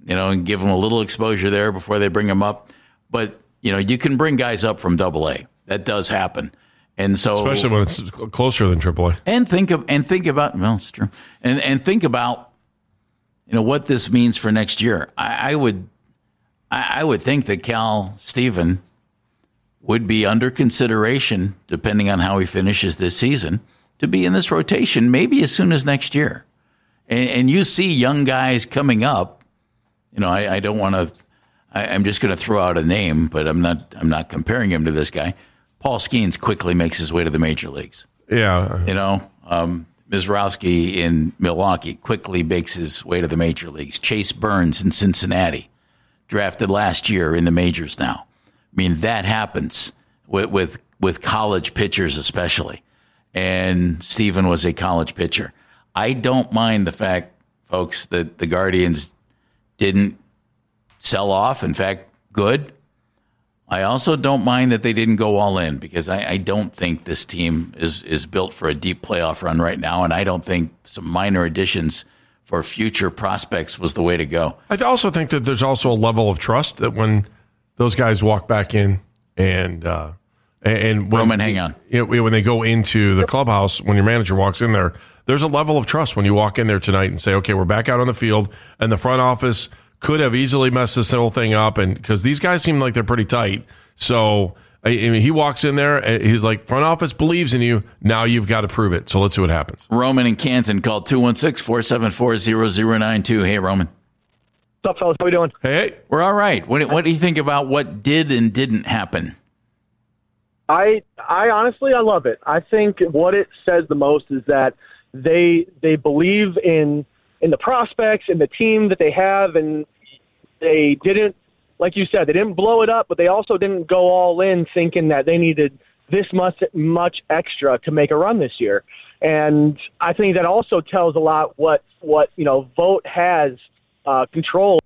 you know, and give them a little exposure there before they bring them up. But, you know, you can bring guys up from double A. That does happen. And so, especially when it's closer than triple A. And think of, and think about, well, it's true. And, and think about, you know, what this means for next year. I, I would, I, I would think that Cal Stephen would be under consideration, depending on how he finishes this season, to be in this rotation maybe as soon as next year. And, and you see young guys coming up. You know, I, I don't want to. I'm just going to throw out a name, but I'm not. I'm not comparing him to this guy. Paul Skeens quickly makes his way to the major leagues. Yeah, you know, um, Mizrowski in Milwaukee quickly makes his way to the major leagues. Chase Burns in Cincinnati, drafted last year in the majors now. I mean, that happens with, with with college pitchers especially. And Stephen was a college pitcher. I don't mind the fact, folks, that the Guardians didn't sell off. In fact, good. I also don't mind that they didn't go all in, because I, I don't think this team is, is built for a deep playoff run right now, and I don't think some minor additions for future prospects was the way to go. I also think that there's also a level of trust that when those guys walk back in and uh, and when, Roman, hang on. You know, when they go into the clubhouse, when your manager walks in there, there's a level of trust when you walk in there tonight and say, okay, we're back out on the field, and the front office could have easily messed this whole thing up, and because these guys seem like they're pretty tight. So I mean, he walks in there, and he's like, front office believes in you. Now you've got to prove it. So let's see what happens. Roman in Canton called two one six, four seven four, zero zero nine two. Hey, Roman. What's up, fellas? How we doing? Hey, we're all right. What, what do you think about what did and didn't happen? I I honestly I love it. I think what it says the most is that they they believe in in the prospects and the team that they have, and they didn't, like you said, they didn't blow it up, but they also didn't go all in thinking that they needed this much much extra to make a run this year. And I think that also tells a lot what what you know Vogt has. Uh, control.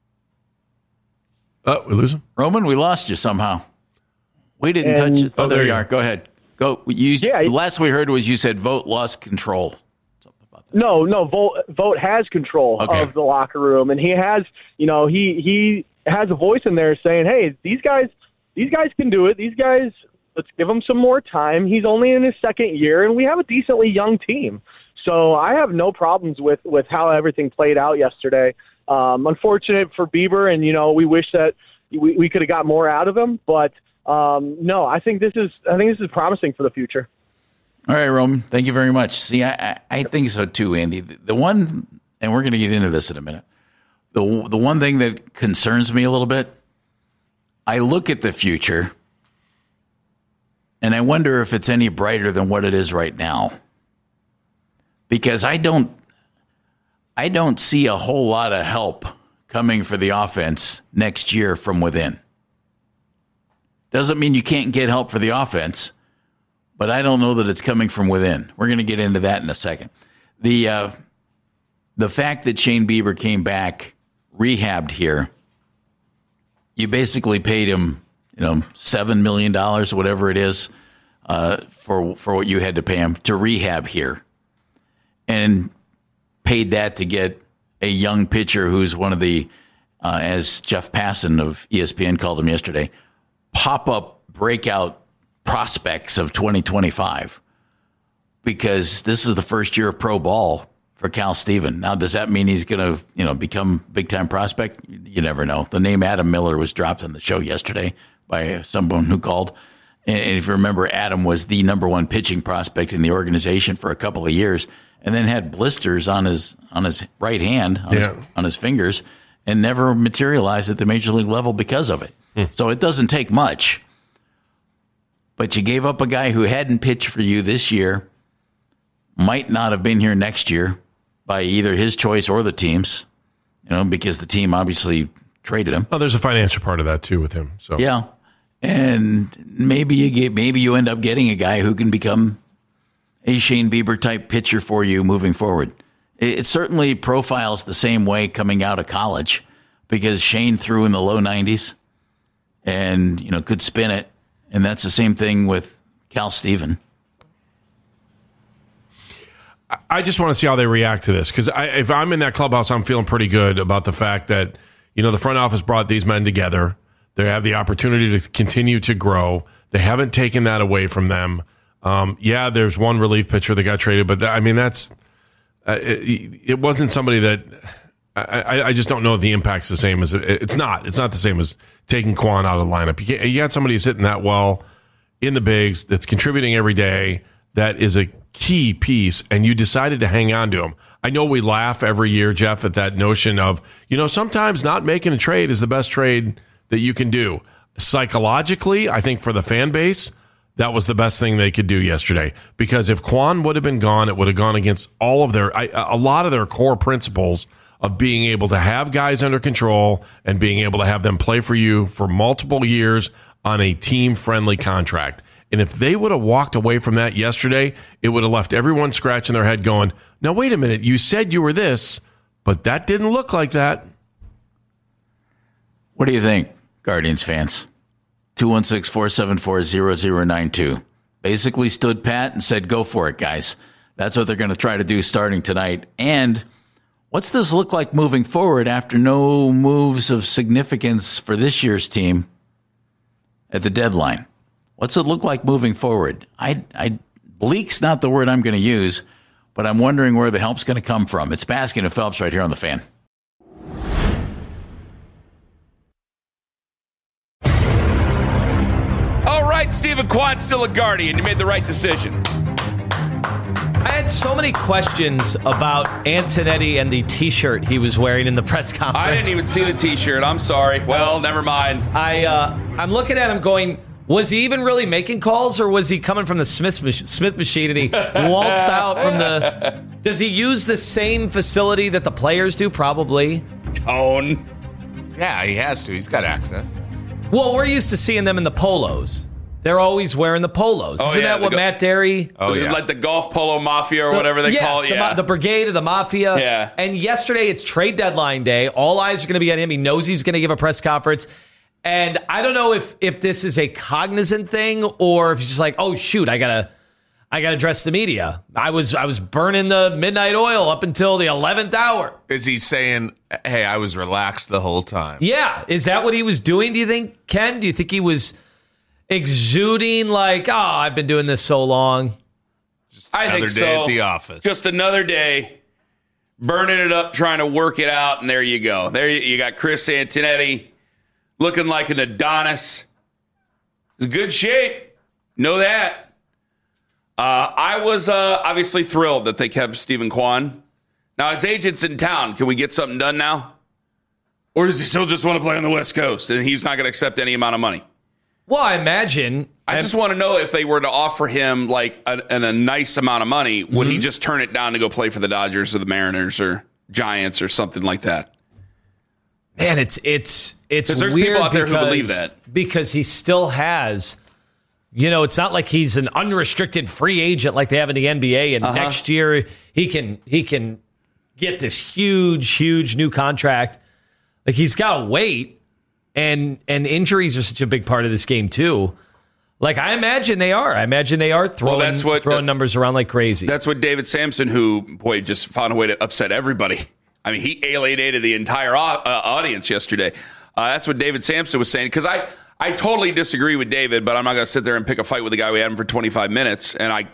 Oh, we lose him? Roman, we lost you somehow. We didn't and, touch it. Oh, there you are. Go ahead. Go. You, yeah, last we heard was you said Vogt lost control. No, no, Vogt, Vogt has control okay. of the locker room, and he has, you know, he he has a voice in there saying, "Hey, these guys, these guys can do it. These guys, let's give them some more time. He's only in his second year, and we have a decently young team." So I have no problems with, with how everything played out yesterday. Um, unfortunate for Bieber, and, you know, we wish that we, we could have got more out of him. But, um, no, I think this is I think this is promising for the future. All right, Roman, thank you very much. See, I, I, I think so too, Andy. The, the one, and we're going to get into this in a minute, the, the one thing that concerns me a little bit, I look at the future, and I wonder if it's any brighter than what it is right now. Because I don't, I don't see a whole lot of help coming for the offense next year from within. Doesn't mean you can't get help for the offense, but I don't know that it's coming from within. We're going to get into that in a second. The uh, the fact that Shane Bieber came back, rehabbed here, you basically paid him, you know, seven million dollars, whatever it is, uh, for for what you had to pay him to rehab here. And paid that to get a young pitcher who's one of the, uh, as Jeff Passan of E S P N called him yesterday, pop-up breakout prospects of twenty twenty-five. Because this is the first year of pro ball for Cal Stephen. Now, does that mean he's going to, you know, become big-time prospect? You never know. The name Adam Miller was dropped on the show yesterday by someone who called. And if you remember, Adam was the number one pitching prospect in the organization for a couple of years, and then had blisters on his on his right hand, on, yeah. his, on his fingers, and never materialized at the major league level because of it. Hmm. So it doesn't take much. But you gave up a guy who hadn't pitched for you this year, might not have been here next year by either his choice or the team's, you know, because the team obviously traded him. Oh, there's a financial part of that too with him. So yeah, and maybe you get maybe you end up getting a guy who can become a Shane Bieber type pitcher for you moving forward. It certainly profiles the same way coming out of college, because Shane threw in the low nineties and, you know, could spin it. And that's the same thing with Cal Stephen. I just want to see how they react to this, because if I'm in that clubhouse, I'm feeling pretty good about the fact that you know, the front office brought these men together. They have the opportunity to continue to grow. They haven't taken that away from them. Um, yeah, there's one relief pitcher that got traded, but I mean, that's uh, it, it wasn't somebody that I, I just don't know if the impact's the same as it, it's not. It's not the same as taking Kwan out of the lineup. You, you got somebody who's hitting that well in the bigs, that's contributing every day, that is a key piece, and you decided to hang on to him. I know we laugh every year, Jeff, at that notion of, you know, sometimes not making a trade is the best trade that you can do. Psychologically, I think for the fan base, that was the best thing they could do yesterday. Because if Kwan would have been gone, it would have gone against all of their, a lot of their core principles of being able to have guys under control and being able to have them play for you for multiple years on a team-friendly contract. And if they would have walked away from that yesterday, it would have left everyone scratching their head going, now, wait a minute, you said you were this, but that didn't look like that. What do you think, Guardians fans? two one six, four seven four, zero zero nine two. Basically stood pat and said, go for it, guys. That's what they're going to try to do starting tonight. And what's this look like moving forward after no moves of significance for this year's team at the deadline? What's it look like moving forward? I, I, bleak's not the word I'm going to use, but I'm wondering where the help's going to come from. It's Baskin and Phelps right here on The Fan. All right, Stephen Kwan's still a Guardian. You made the right decision. I had so many questions about Antonetti and the T-shirt he was wearing in the press conference. I didn't even see the T-shirt. I'm sorry. Well, never mind. I, uh, I'm looking at him going, was he even really making calls, or was he coming from the Smith, Smith machine and he waltzed out from the... Does he use the same facility that the players do? Probably. Tone. Yeah, he has to. He's got access. Well, we're used to seeing them in the polos. They're always wearing the polos. Oh, Isn't yeah, that what go- Matt Derry... Oh, yeah. Like the golf polo mafia or The- whatever they yes, call it. the, Yeah. ma- the brigade of the mafia. Yeah. And yesterday, it's trade deadline day. All eyes are going to be on him. He knows he's going to give a press conference. And I don't know if if this is a cognizant thing or if he's just like, oh, shoot, I got to I got to address the media. I was I was burning the midnight oil up until the eleventh hour. Is he saying, hey, I was relaxed the whole time? Yeah. Is that what he was doing, do you think, Ken? Do you think he was exuding like, oh, I've been doing this so long? Just I another think day so. at the office. Just another day, burning it up, trying to work it out, and there you go. There you, you got Chris Antonetti looking like an Adonis. He's in good shape. Know that. Uh, I was uh, obviously thrilled that they kept Stephen Kwan. Now, his agent's in town. Can we get something done now? Or does he still just want to play on the West Coast and he's not going to accept any amount of money? Well, I imagine. I I'm, just want to know if they were to offer him like a, a, a nice amount of money, would Mm-hmm. he just turn it down to go play for the Dodgers or the Mariners or Giants or something like that? Man, it's it's it's there's weird people out there who because- believe that. because he still has, you know, it's not like he's an unrestricted free agent like they have in the N B A, and Uh-huh. next year he can he can get this huge huge new contract. Like he's got to wait, and and injuries are such a big part of this game too. Like I imagine they are. I imagine they are throwing Well, that's what- throwing numbers around like crazy. That's what David Sampson, who, boy, just found a way to upset everybody. I mean, he alienated the entire uh, audience yesterday. Uh, that's what David Sampson was saying. Because I, I totally disagree with David, but I'm not going to sit there and pick a fight with the guy we had him for twenty-five minutes. And I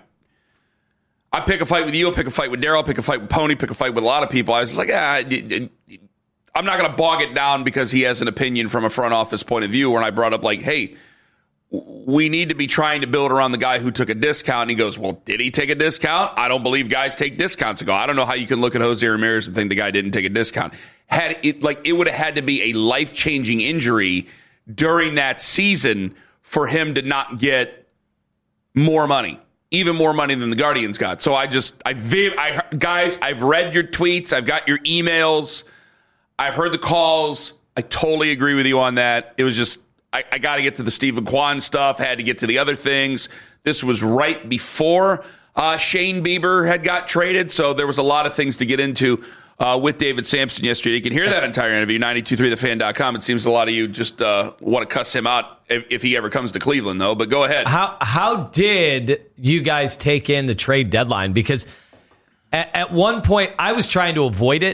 I pick a fight with you, I'll pick a fight with Daryl, pick a fight with Pony, pick a fight with a lot of people. I was just like, ah, I'm not going to bog it down because he has an opinion from a front office point of view. When I brought up, like, hey, we need to be trying to build around the guy who took a discount. And he goes, well, did he take a discount? I don't believe guys take discounts. I go, I don't know how you can look at Jose Ramirez and think the guy didn't take a discount. Had it like it would have had to be a life-changing injury during that season for him to not get more money, even more money than the Guardians got. So I just, I, I guys, I've read your tweets. I've got your emails. I've heard the calls. I totally agree with you on that. It was just, I, I got to get to the Stephen Kwan stuff, had to get to the other things. This was right before uh, Shane Bieber had got traded, so there was a lot of things to get into uh, with David Sampson yesterday. You can hear that entire interview, nine two three the fan dot com. It seems a lot of you just uh, want to cuss him out if, if he ever comes to Cleveland, though, but go ahead. How how did you guys take in the trade deadline? Because at, at one point, I was trying to avoid it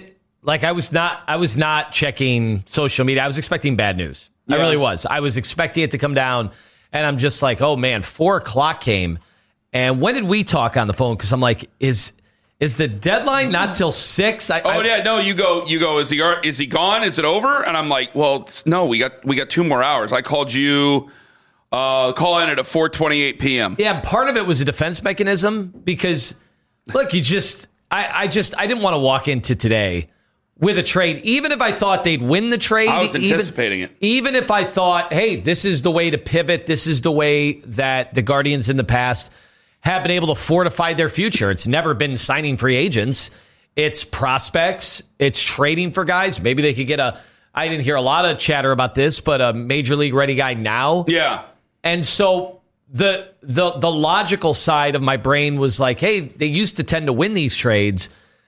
Like I was not, I was not checking social media. I was expecting bad news. I Yeah. really was. I was expecting it to come down, and I'm just like, oh man, four o'clock came, and when did we talk on the phone? Because I'm like, is is the deadline not till six? I, Oh I, yeah, no. You go. You go. Is he? Is he gone? Is it over? And I'm like, well, it's- no. We got. We got two more hours. I called you. Uh, call in at four twenty-eight p.m. Yeah, part of it was a defense mechanism because, look, you just, I, I just, I didn't want to walk into today with a trade, even if I thought they'd win the trade. I was even, anticipating it. Even if I thought, hey, this is the way to pivot. This is the way that the Guardians in the past have been able to fortify their future. It's never been signing free agents. It's prospects. It's trading for guys. Maybe they could get a, I didn't hear a lot of chatter about this, but a major league ready guy now. Yeah. And so the the the logical side of my brain was like, hey, they used to tend to win these trades.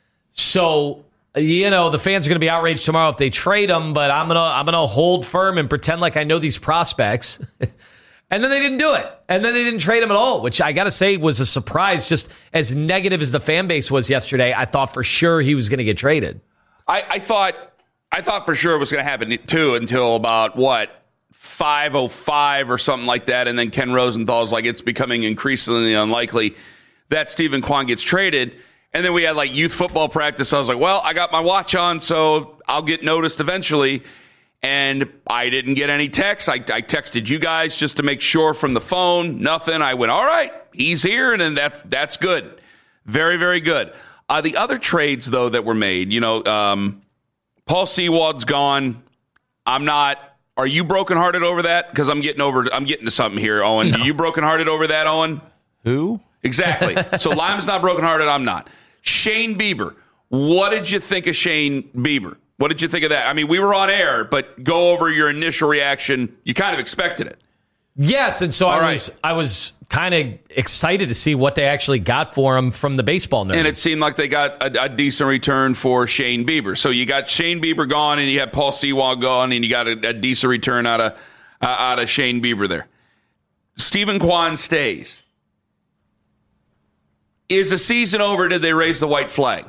So, you know, the fans are going to be outraged tomorrow if they trade them, but I'm going to I'm going to hold firm and pretend like I know these prospects. And then they didn't do it. And then they didn't trade him at all, which I got to say was a surprise. Just as negative as the fan base was yesterday, I thought for sure he was going to get traded. I, I thought. I thought for sure it was going to happen too until about what five oh five or something like that, and then Ken Rosenthal's like, it's becoming increasingly unlikely that Stephen Kwan gets traded. And then we had like youth football practice. I was like, well, I got my watch on, so I'll get noticed eventually. And I didn't get any texts. I, I texted you guys just to make sure from the phone. Nothing. I went, all right, he's here, and then that's that's good. Very, very good. Uh, the other trades, though, that were made, you know, um, Paul Sewald's gone. I'm not. Are you brokenhearted over that? Because I'm getting over. I'm getting to something here, Owen. No. Are you brokenhearted over that, Owen? Who? Exactly. So Lime's not brokenhearted. I'm not. Shane Bieber. What did you think of Shane Bieber? What did you think of that? I mean, we were on air, but go over your initial reaction. You kind of expected it. Yes, and so All I right. was I was kind of excited to see what they actually got for him from the baseball nerds. And it seemed like they got a, a decent return for Shane Bieber. So you got Shane Bieber gone, and you had Paul Sewald gone, and you got a, a decent return out of uh, out of Shane Bieber there. Stephen Kwan stays. Is the season over? Did they raise the white flag?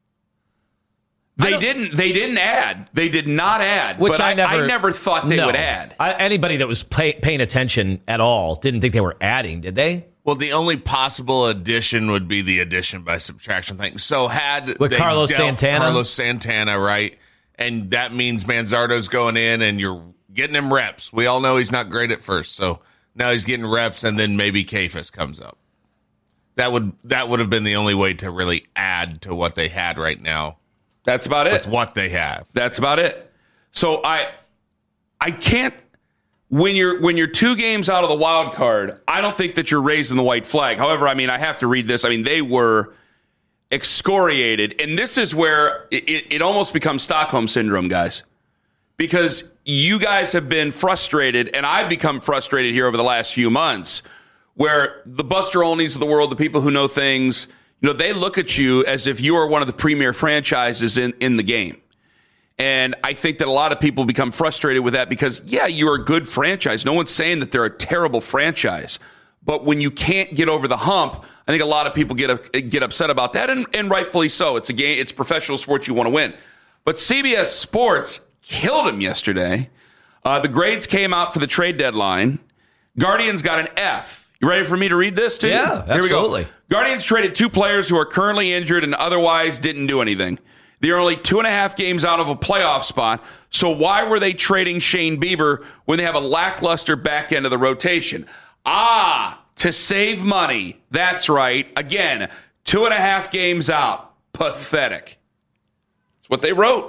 They didn't. They didn't add. They did not add. Which but I, I, never, I never thought they no. would add. I, anybody that was pay, paying attention at all didn't think they were adding, did they? Well, the only possible addition would be the addition by subtraction thing. So had With they Carlos dealt Santana? Carlos Santana, right? And that means Manzardo's going in and you're getting him reps. We all know he's not great at first, so now he's getting reps, and then maybe Kafis comes up. That would that would have been the only way to really add to what they had right now. That's about it. With what they have. That's about it. So I I can't when you're when you're two games out of the wild card, I don't think that you're raising the white flag. However, I mean, I have to read this. I mean, they were excoriated, and this is where it, it, it almost becomes Stockholm syndrome, guys. Because you guys have been frustrated, and I've become frustrated here over the last few months, where the Buster Olneys of the world, the people who know things, you know, they look at you as if you are one of the premier franchises in, in the game. And I think that a lot of people become frustrated with that because, yeah, you're a good franchise. No one's saying that they're a terrible franchise. But when you can't get over the hump, I think a lot of people get get upset about that, and, and rightfully so. It's a game. It's professional sports. You want to win. But C B S Sports killed him yesterday. Uh, the grades came out for the trade deadline. Guardians got an F. You ready for me to read this to you? Yeah, Here we go. absolutely. Guardians traded two players who are currently injured and otherwise didn't do anything. They're only two and a half games out of a playoff spot. So why were they trading Shane Bieber when they have a lackluster back end of the rotation? Ah, to save money. That's right. Again, two and a half games out. Pathetic. That's what they wrote.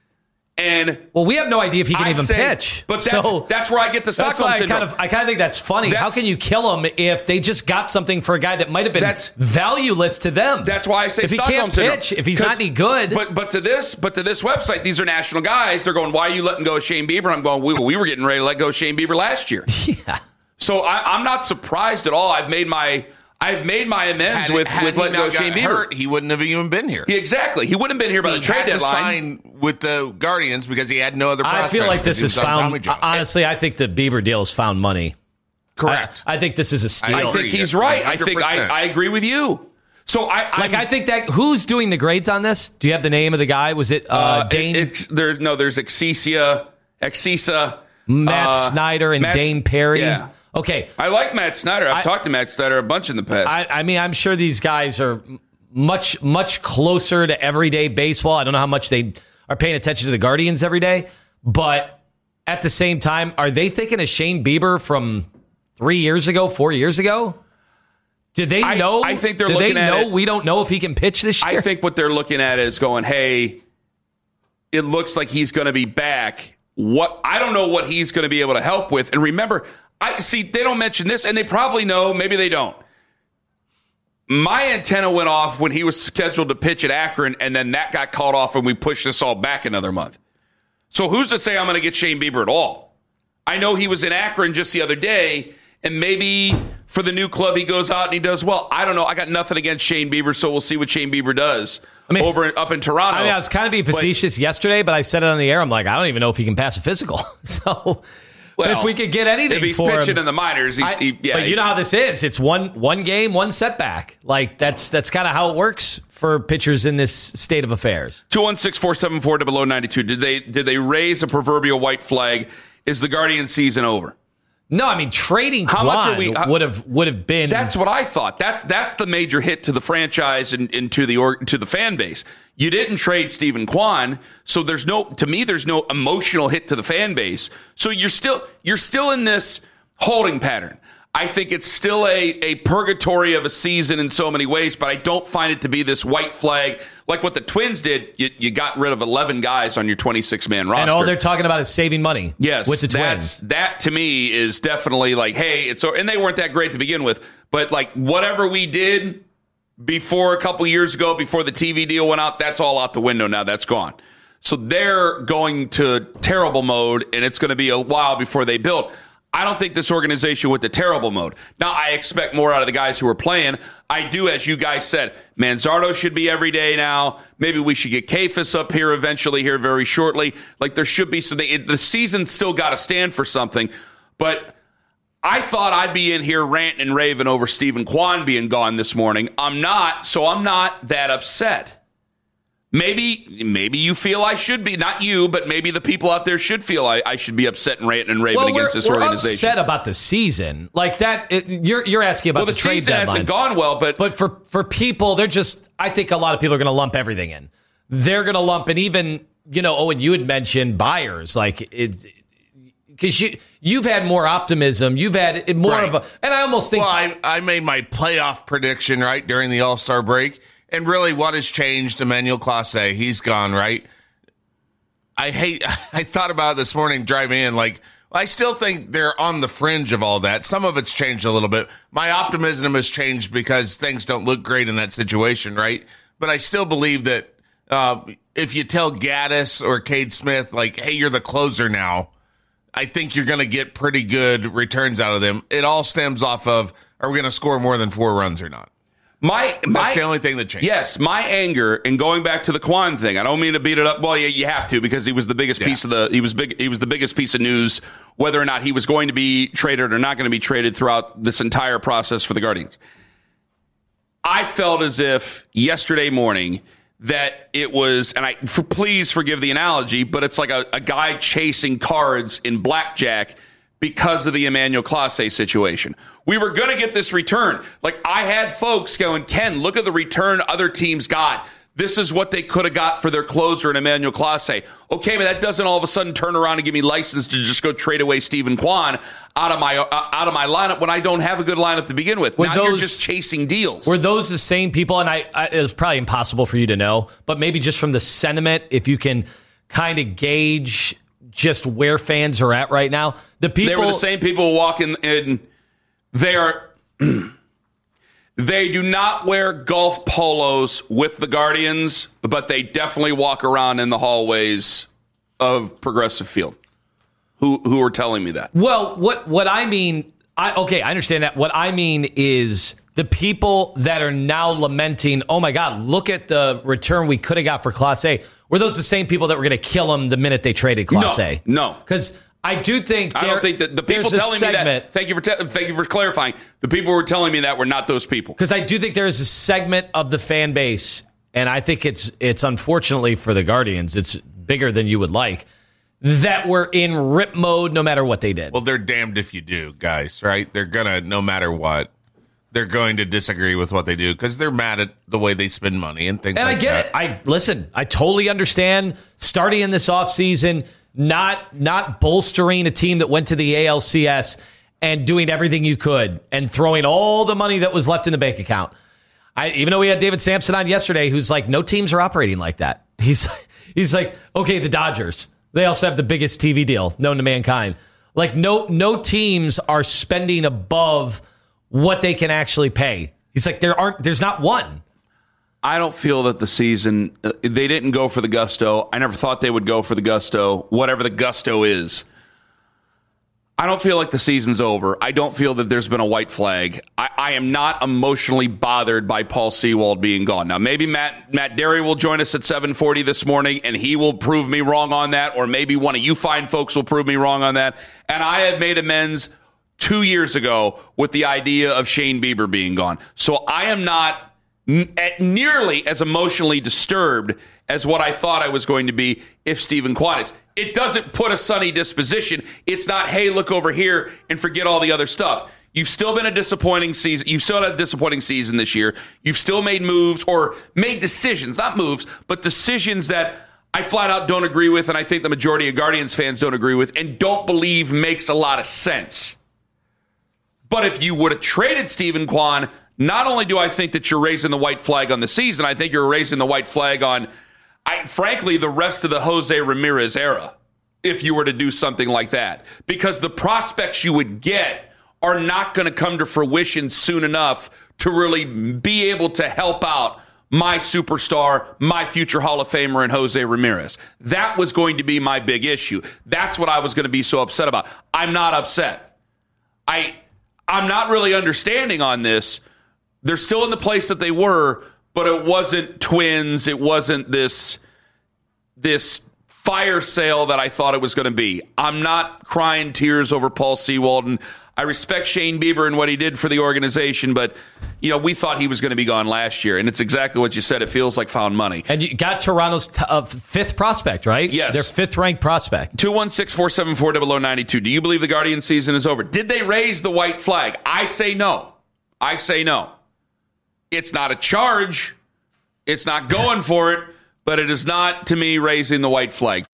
And well, we have no idea if he can I even say, pitch. But that's, so that's where I get the that's Stockholm why I syndrome. kind of I kind of think that's funny. That's, How can you kill him if they just got something for a guy that might have been that's, valueless to them? That's why I say if Stockholm he can't syndrome. pitch, if he's not any good. But but to this but to this website, these are national guys. They're going, why are you letting go of Shane Bieber? I'm going, we, we were getting ready to let go of Shane Bieber last year. Yeah. So I, I'm not surprised at all. I've made my I've made my amends Had- with had with he letting go not of Shane got Bieber. hurt, he wouldn't have even been here. Yeah, exactly. He wouldn't have been here by He the trade had to deadline. sign with the Guardians because he had no other prospects. I feel like this because is he was on found. Tommy John. Honestly, I think the Bieber deal is found money. Correct. I, I think this is a steal. I think he's right. I think I, I agree with you. So I like. I think that who's doing the grades on this? Do you have the name of the guy? Was it uh, uh, Dane? It, it, there's no. There's Exisa, Exisa, Matt uh, Snyder, and Matt's, Dane Perry. Yeah. Okay. I like Matt Snyder. I've I, talked to Matt Snyder a bunch in the past. I, I mean, I'm sure these guys are much much closer to everyday baseball. I don't know how much they are paying attention to the Guardians every day, but at the same time, are they thinking of Shane Bieber from three years ago, four years ago? Did they I, know? I think they're do looking they at know it, we don't know if he can pitch this year? I think what they're looking at is going, hey, it looks like he's going to be back. What I don't know what he's going to be able to help with. And remember, I see they don't mention this, and they probably know, maybe they don't. My antenna went off when he was scheduled to pitch at Akron, and then that got called off, and we pushed this all back another month. So who's to say I'm going to get Shane Bieber at all? I know he was in Akron just the other day, and maybe for the new club he goes out and he does well. I don't know. I got nothing against Shane Bieber, so we'll see what Shane Bieber does I mean, over up in Toronto. I mean, I was kind of being facetious but, yesterday, but I said it on the air. I'm like, I don't even know if he can pass a physical. So well, if we could get anything if he's for pitching him, in the minors, he's, I, he, yeah. But you know how this is. It's one one game, one setback. Like that's that's kind of how it works for pitchers in this state of affairs. two one six, four seven four, double oh nine two. Did they did they raise a proverbial white flag? Is the Guardian season over? No, I mean trading how Kwan much are we, how, would have would have been. That's what I thought. That's that's the major hit to the franchise and, and to the or, to the fan base. You didn't trade Stephen Kwan, so there's no to me there's no emotional hit to the fan base. So you're still you're still in this holding pattern. I think it's still a, a purgatory of a season in so many ways, but I don't find it to be this white flag like what the Twins did. You, you got rid of eleven guys on your twenty-six man roster. And all they're talking about is saving money. Yes, with the that's, Twins. That to me is definitely like, hey, it's and they weren't that great to begin with, but like whatever we did before a couple years ago, before the T V deal went out, that's all out the window now. That's gone. So they're going to terrible mode, and it's going to be a while before they build. I don't think this organization went to terrible mode. Now, I expect more out of the guys who are playing. I do, as you guys said, Manzardo should be every day now. Maybe we should get Kefis up here eventually here very shortly. Like, there should be something. The season's still got to stand for something. But I thought I'd be in here ranting and raving over Stephen Kwan being gone this morning. I'm not, so I'm not that upset. Maybe maybe you feel I should be, not you, but maybe the people out there should feel I, I should be upset and ranting and raving well, against we're, this we're organization. Upset about the season, like that. It, you're you're asking about well, the, the trade season deadline. hasn't gone well, but but for for people, they're just. I think a lot of people are going to lump everything in. They're going to lump, and even you know, Owen, you had mentioned buyers, like it. Because you, you've had more optimism. You've had more right. of a... And I almost think... Well, I, I made my playoff prediction, right, during the All-Star break. And really, what has changed? Emmanuel Clase, he's gone, right? I hate... I thought about it this morning driving in, like, I still think they're on the fringe of all that. Some of it's changed a little bit. My optimism has changed because things don't look great in that situation, right? But I still believe that uh, if you tell Gaddis or Cade Smith, like, hey, you're the closer now, I think you're going to get pretty good returns out of them. It all stems off of, are we going to score more than four runs or not? My, my, That's the only thing that changed. Yes, my anger, and going back to the Kwan thing, I don't mean to beat it up. Well, you, you have to, because he was the biggest yeah. piece of the he was big he was the biggest piece of news, whether or not he was going to be traded or not going to be traded throughout this entire process for the Guardians. I felt as if yesterday morning that it was, and I for, please forgive the analogy, but it's like a, a guy chasing cards in blackjack because of the Emmanuel Clase situation. We were going to get this return. Like, I had folks going, Ken, look at the return other teams got. This is what they could have got for their closer in Emmanuel Clase. Okay, but that doesn't all of a sudden turn around and give me license to just go trade away Stephen Kwan out of my uh, out of my lineup when I don't have a good lineup to begin with. Were now those, you're just chasing deals. Were those the same people? And I, I it's probably impossible for you to know, but maybe just from the sentiment, if you can kind of gauge just where fans are at right now. The people, they were the same people walking in. They are. They do not wear golf polos with the Guardians, but they definitely walk around in the hallways of Progressive Field. Who who are telling me that? Well, what what I mean, I okay, I understand that. What I mean is the people that are now lamenting, oh my God, look at the return we could have got for Clase. Were those the same people that were going to kill him the minute they traded Clase? No, no. Because I do think I there, don't think that the people there's a telling me segment, that. Thank you for te- thank you for clarifying. The people who were telling me that were not those people. because I do think there is a segment of the fan base, and I think it's it's unfortunately for the Guardians, it's bigger than you would like, that were in rip mode no matter what they did. Well, they're damned if you do, guys, right? They're going to, no matter what, they're going to disagree with what they do because they're mad at the way they spend money and things and like I get that. it. I listen, I totally understand starting in this offseason, not not bolstering a team that went to the A L C S and doing everything you could and throwing all the money that was left in the bank account. I, even though we had David Sampson on yesterday, who's like, no teams are operating like that. He's he's like, okay, the Dodgers, they also have the biggest T V deal known to mankind. Like, no no teams are spending above what they can actually pay. He's like, there aren't. There's not one. I don't feel that the season, uh, they didn't go for the gusto. I never thought they would go for the gusto, whatever the gusto is. I don't feel like the season's over. I don't feel that there's been a white flag. I, I am not emotionally bothered by Paul Sewald being gone. Now, maybe Matt Matt Derry will join us at seven forty this morning, and he will prove me wrong on that, or maybe one of you fine folks will prove me wrong on that. And I had made amends two years ago with the idea of Shane Bieber being gone. So I am not n- nearly as emotionally disturbed as what I thought I was going to be if Stephen Kwan is. It doesn't put a sunny disposition. It's not, hey, look over here and forget all the other stuff. You've still been a disappointing season. You've still had a disappointing season this year. You've still made moves or made decisions, not moves, but decisions that I flat out don't agree with, and I think the majority of Guardians fans don't agree with and don't believe makes a lot of sense. But if you would have traded Stephen Kwan, not only do I think that you're raising the white flag on the season, I think you're raising the white flag on, I, frankly, the rest of the Jose Ramirez era, if you were to do something like that. Because the prospects you would get are not going to come to fruition soon enough to really be able to help out my superstar, my future Hall of Famer in Jose Ramirez. That was going to be my big issue. That's what I was going to be so upset about. I'm not upset. I... I'm not really understanding on this. They're still in the place that they were, but it wasn't Twins. It wasn't this, this fire sale that I thought it was going to be. I'm not crying tears over Paul Sewald, and I respect Shane Bieber and what he did for the organization, but you know, we thought he was going to be gone last year, and it's exactly what you said. It feels like found money. And you got Toronto's t- uh, fifth prospect, right? Yes. Their fifth-ranked prospect. two one six, four seven four, zero zero nine two. Do you believe the Guardian season is over? Did they raise the white flag? I say no. I say no. It's not a charge. It's not going for it, but it is not, to me, raising the white flag.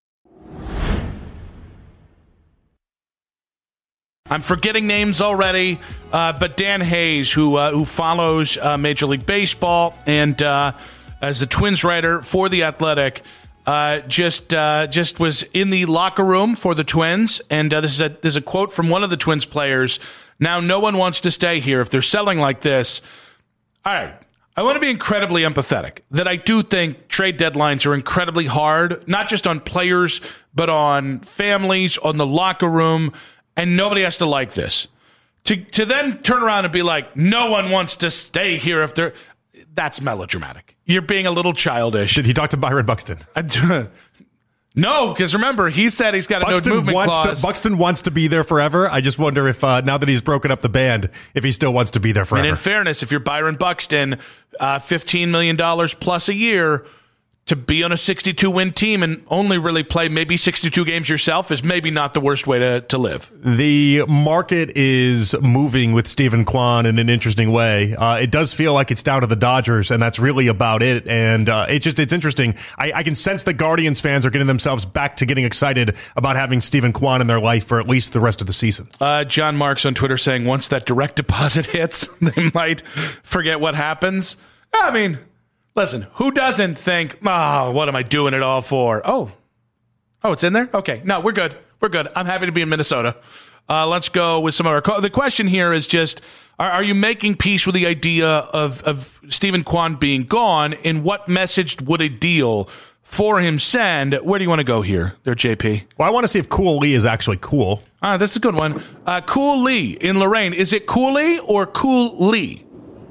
I'm forgetting names already, uh, but Dan Hayes, who uh, who follows uh, Major League Baseball and uh, as a Twins writer for The Athletic, uh, just uh, just was in the locker room for the Twins, and uh, this is a there's a quote from one of the Twins players. Now, no one wants to stay here if they're selling like this. All right. I want to be incredibly empathetic that I do think trade deadlines are incredibly hard, not just on players, but on families, on the locker room. And nobody has to like this. To to then turn around and be like, no one wants to stay here if they're... That's melodramatic. You're being a little childish. Did he talk to Byron Buxton? No, because remember, he said he's got a Buxton no movement wants clause. To, Buxton wants to be there forever. I just wonder if, uh, now that he's broken up the band, if he still wants to be there forever. And in fairness, if you're Byron Buxton, uh, fifteen million dollars plus a year... to be on a sixty-two win team and only really play maybe sixty-two games yourself is maybe not the worst way to, to live. The market is moving with Stephen Kwan in an interesting way. Uh, it does feel like it's down to the Dodgers, and that's really about it. And uh, it just it's interesting. I, I can sense the Guardians fans are getting themselves back to getting excited about having Stephen Kwan in their life for at least the rest of the season. Uh, John Marks on Twitter saying once that direct deposit hits, they might forget what happens. I mean... Listen, who doesn't think, oh, what am I doing it all for? Oh, oh, it's in there? Okay, no, we're good. We're good. I'm happy to be in Minnesota. Uh, let's go with some of our... Co- the question here is just, are, are you making peace with the idea of, of Stephen Kwan being gone, and what message would a deal for him send? Where do you want to go here there, J P? Well, I want to see if Cool Lee is actually cool. Ah, that's a good one. Uh, Cool Lee in Lorraine. Is it Cooley or Cool Lee?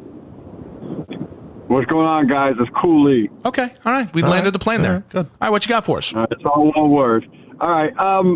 What's going on, guys? It's Cooley. Okay, all right. We all landed right. the plane there. Right. Good. All right, what you got for us? Uh, it's all one word. All right. Um,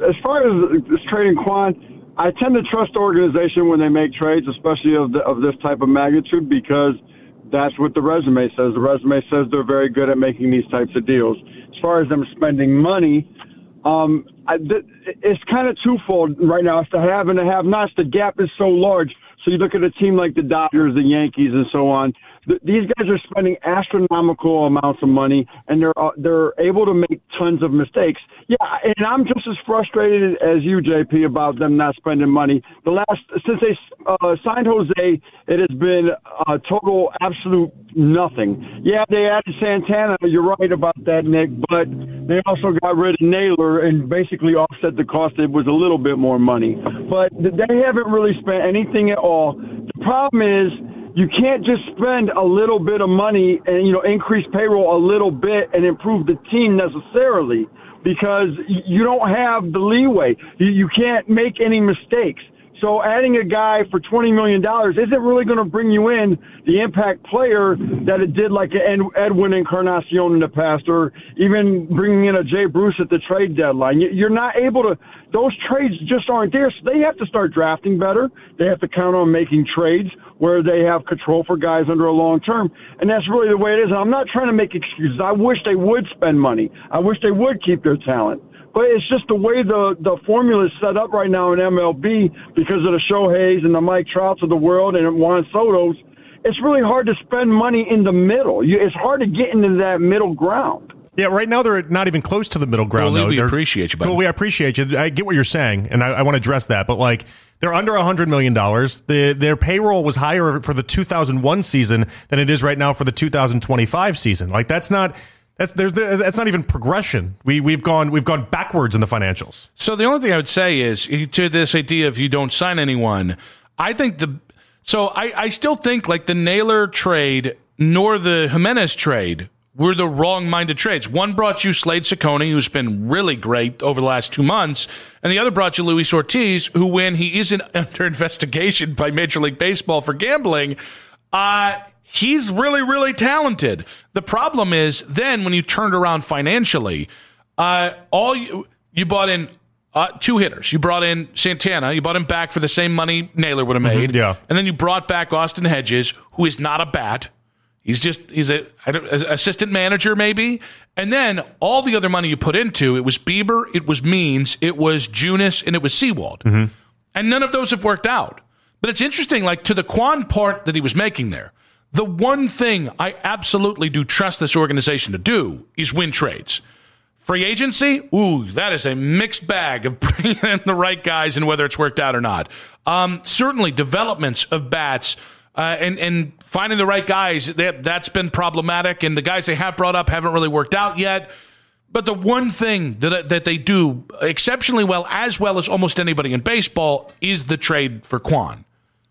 as far as trading Quan, I tend to trust the organization when they make trades, especially of the, of this type of magnitude, because that's what the resume says. The resume says they're very good at making these types of deals. As far as them spending money, um, I, th- it's kind of twofold right now. It's the have and the have-nots. The gap is so large. So you look at a team like the Dodgers, the Yankees, and so on. Th- these guys are spending astronomical amounts of money, and they're uh, they're able to make tons of mistakes. Yeah, and I'm just as frustrated as you, J P, about them not spending money. The last since they uh, signed Jose, it has been a total, absolute nothing. Yeah, they added Santana. You're right about that, Nick. But they also got rid of Naylor and basically offset the cost. It was a little bit more money, but they haven't really spent anything at all. The problem is, you can't just spend a little bit of money and, you know, increase payroll a little bit and improve the team necessarily, because you don't have the leeway. You, you can't make any mistakes. So adding a guy for twenty million dollars isn't really going to bring you in the impact player that it did, like Edwin Encarnacion in the past, or even bringing in a Jay Bruce at the trade deadline. You're not able to – those trades just aren't there. So they have to start drafting better. They have to count on making trades where they have control for guys under a long term. And that's really the way it is. And I'm not trying to make excuses. I wish they would spend money. I wish they would keep their talent. But it's just the way the, the formula is set up right now in M L B because of the Shoheis and the Mike Trouts of the world and Juan Soto's. It's really hard to spend money in the middle. You, it's hard to get into that middle ground. Yeah, right now they're not even close to the middle ground, Well, though. we They're, appreciate you, buddy. Well, we appreciate you. I get what you're saying, and I, I want to address that. But, like, they're under one hundred million dollars. The, their payroll was higher for the two thousand one season than it is right now for the two thousand twenty-five season. Like, that's not... That's there's that's not even progression. We we've gone we've gone backwards in the financials. So the only thing I would say is to this idea of you don't sign anyone. I think the so I, I still think like the Naylor trade nor the Jimenez trade were the wrong-minded trades. One brought you Slade Ciccone, who's been really great over the last two months, and the other brought you Luis Ortiz, who, when he isn't under investigation by Major League Baseball for gambling, uh he's really, really talented. The problem is then when you turned around financially, uh, all you, you bought in uh, two hitters. You brought in Santana. You bought him back for the same money Naylor would have made. Mm-hmm, yeah. And then you brought back Austin Hedges, who is not a bat. He's just he's a, a assistant manager maybe. And then all the other money you put into it was Bieber, it was Means, it was Junis, and it was Sewald. Mm-hmm. And none of those have worked out. But it's interesting, like to the Quan part that he was making there. The one thing I absolutely do trust this organization to do is win trades. Free agency, ooh, that is a mixed bag of bringing in the right guys and whether it's worked out or not. Um, certainly, developments of bats uh, and, and finding the right guys, that, that's been problematic, and the guys they have brought up haven't really worked out yet. But the one thing that, that they do exceptionally well, as well as almost anybody in baseball, is the trade for Quan.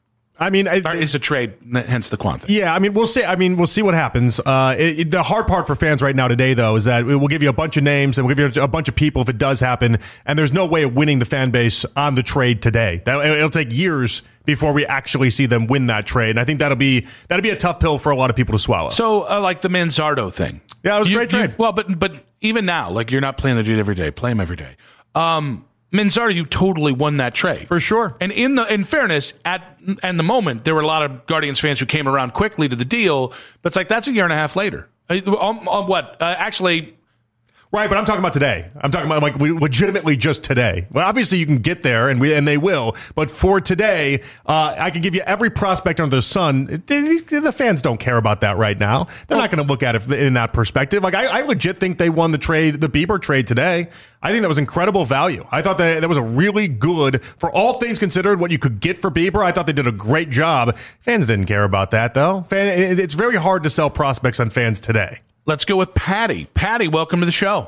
I mean, it, it's a trade, hence the Quan thing. Yeah, I mean, we'll see. I mean, we'll see what happens. Uh, it, it, the hard part for fans right now today, though, is that we'll give you a bunch of names and we'll give you a bunch of people if it does happen, and there's no way of winning the fan base on the trade today. That, it'll take years before we actually see them win that trade, and I think that'll be that'll be a tough pill for a lot of people to swallow. So, uh, like the Manzardo thing. Yeah, it was a you, great trade. You, well, but but even now, like you're not playing the dude every day. Play him every day. Um, Manzardo, you totally won that trade for sure. And in the in fairness, at and the moment, there were a lot of Guardians fans who came around quickly to the deal. But it's like that's a year and a half later. On, on what? Uh, actually. Right, but I'm talking about today. I'm talking about like legitimately just today. Well, obviously you can get there, and we and they will. But for today, uh, I can give you every prospect under the sun. The fans don't care about that right now. They're not going to look at it in that perspective. Like I, I legit think they won the trade, the Bieber trade today. I think that was incredible value. I thought that that was a really good, for all things considered, what you could get for Bieber. I thought they did a great job. Fans didn't care about that though. Fan, it's very hard to sell prospects on fans today. Let's go with Patty. Patty, welcome to the show.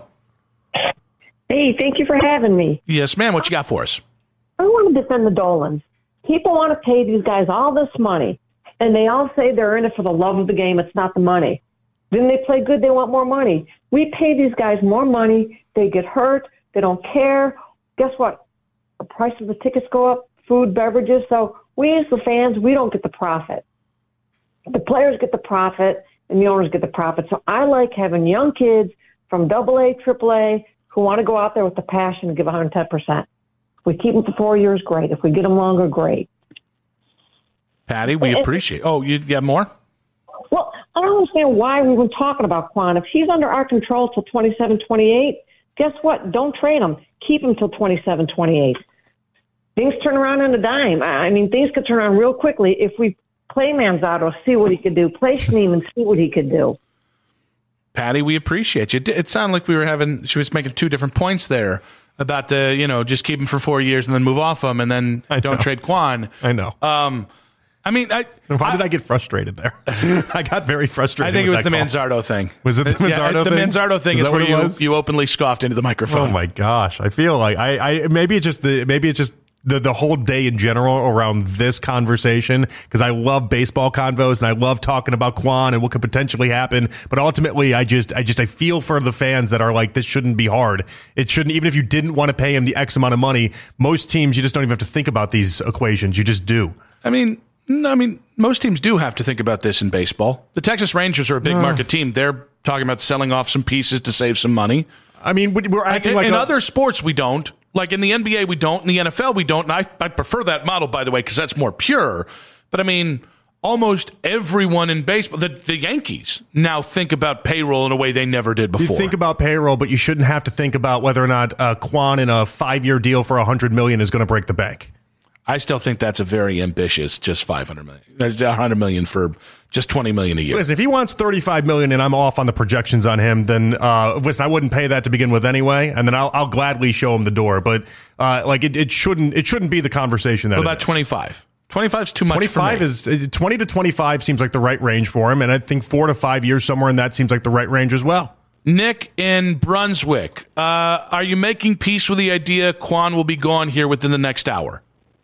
Hey, thank you for having me. Yes, ma'am. What you got for us? I want to defend the Dolans. People want to pay these guys all this money, and they all say they're in it for the love of the game. It's not the money. Then they play good. They want more money. We pay these guys more money. They get hurt. They don't care. Guess what? The price of the tickets go up, food, beverages. So we as the fans, we don't get the profit. The players get the profit, and the owners get the profit. So I like having young kids from double A, triple A, who want to go out there with the passion and give one hundred ten percent. If we keep them for four years, great. If we get them longer, great. Patty, we appreciate. Oh, you got more? Well, I don't understand why we've been talking about Quan. If he's under our control till twenty-seven twenty-eight, guess what? Don't trade him. Keep him till twenty-seven twenty-eight. Things turn around on a dime. I mean, things could turn around real quickly if we play Manzardo, see what he could do, play Schneemann, see what he could do. Patty, we appreciate you. It sounded like we were having, she was making two different points there about the, you know, just keep him for four years and then move off him and then I don't know. trade Quan. I know. Um, I mean, I, Why I, did I get frustrated there? I got very frustrated. I think it with was the that call. Manzardo thing. Was it the Manzardo yeah, thing? The Manzardo thing is, is, that where what it you, was? you openly scoffed into the microphone. Oh my gosh! I feel like I, I maybe it's just the maybe it's just the the whole day in general around this conversation, because I love baseball convos and I love talking about Quan and what could potentially happen. But ultimately, I just I just I feel for the fans that are like, this shouldn't be hard. It shouldn't, even if you didn't want to pay him the X amount of money. Most teams, you just don't even have to think about these equations. You just do. I mean. No, I mean, most teams do have to think about this in baseball. The Texas Rangers are a big Uh. market team. They're talking about selling off some pieces to save some money. I mean, we're acting in, like in a- other sports we don't. Like in the N B A we don't. In the N F L we don't. And I, I prefer that model, by the way, because that's more pure. But I mean, almost everyone in baseball, the, the Yankees now think about payroll in a way they never did before. You think about payroll, but you shouldn't have to think about whether or not uh, Quan in a five-year deal for a hundred million is going to break the bank. I still think that's a very ambitious, just five hundred million. There's one hundred million for just twenty million a year. Listen, if he wants thirty-five million and I'm off on the projections on him, then uh, listen, I wouldn't pay that to begin with anyway, and then I'll, I'll gladly show him the door. But uh, like it, it shouldn't it shouldn't be the conversation that. What it about is. twenty-five? twenty-five is too much. twenty-five for me. is uh, twenty to twenty-five seems like the right range for him, and I think four to five years somewhere in that seems like the right range as well. Nick in Brunswick, uh, are you making peace with the idea Quan will be gone here within the next hour?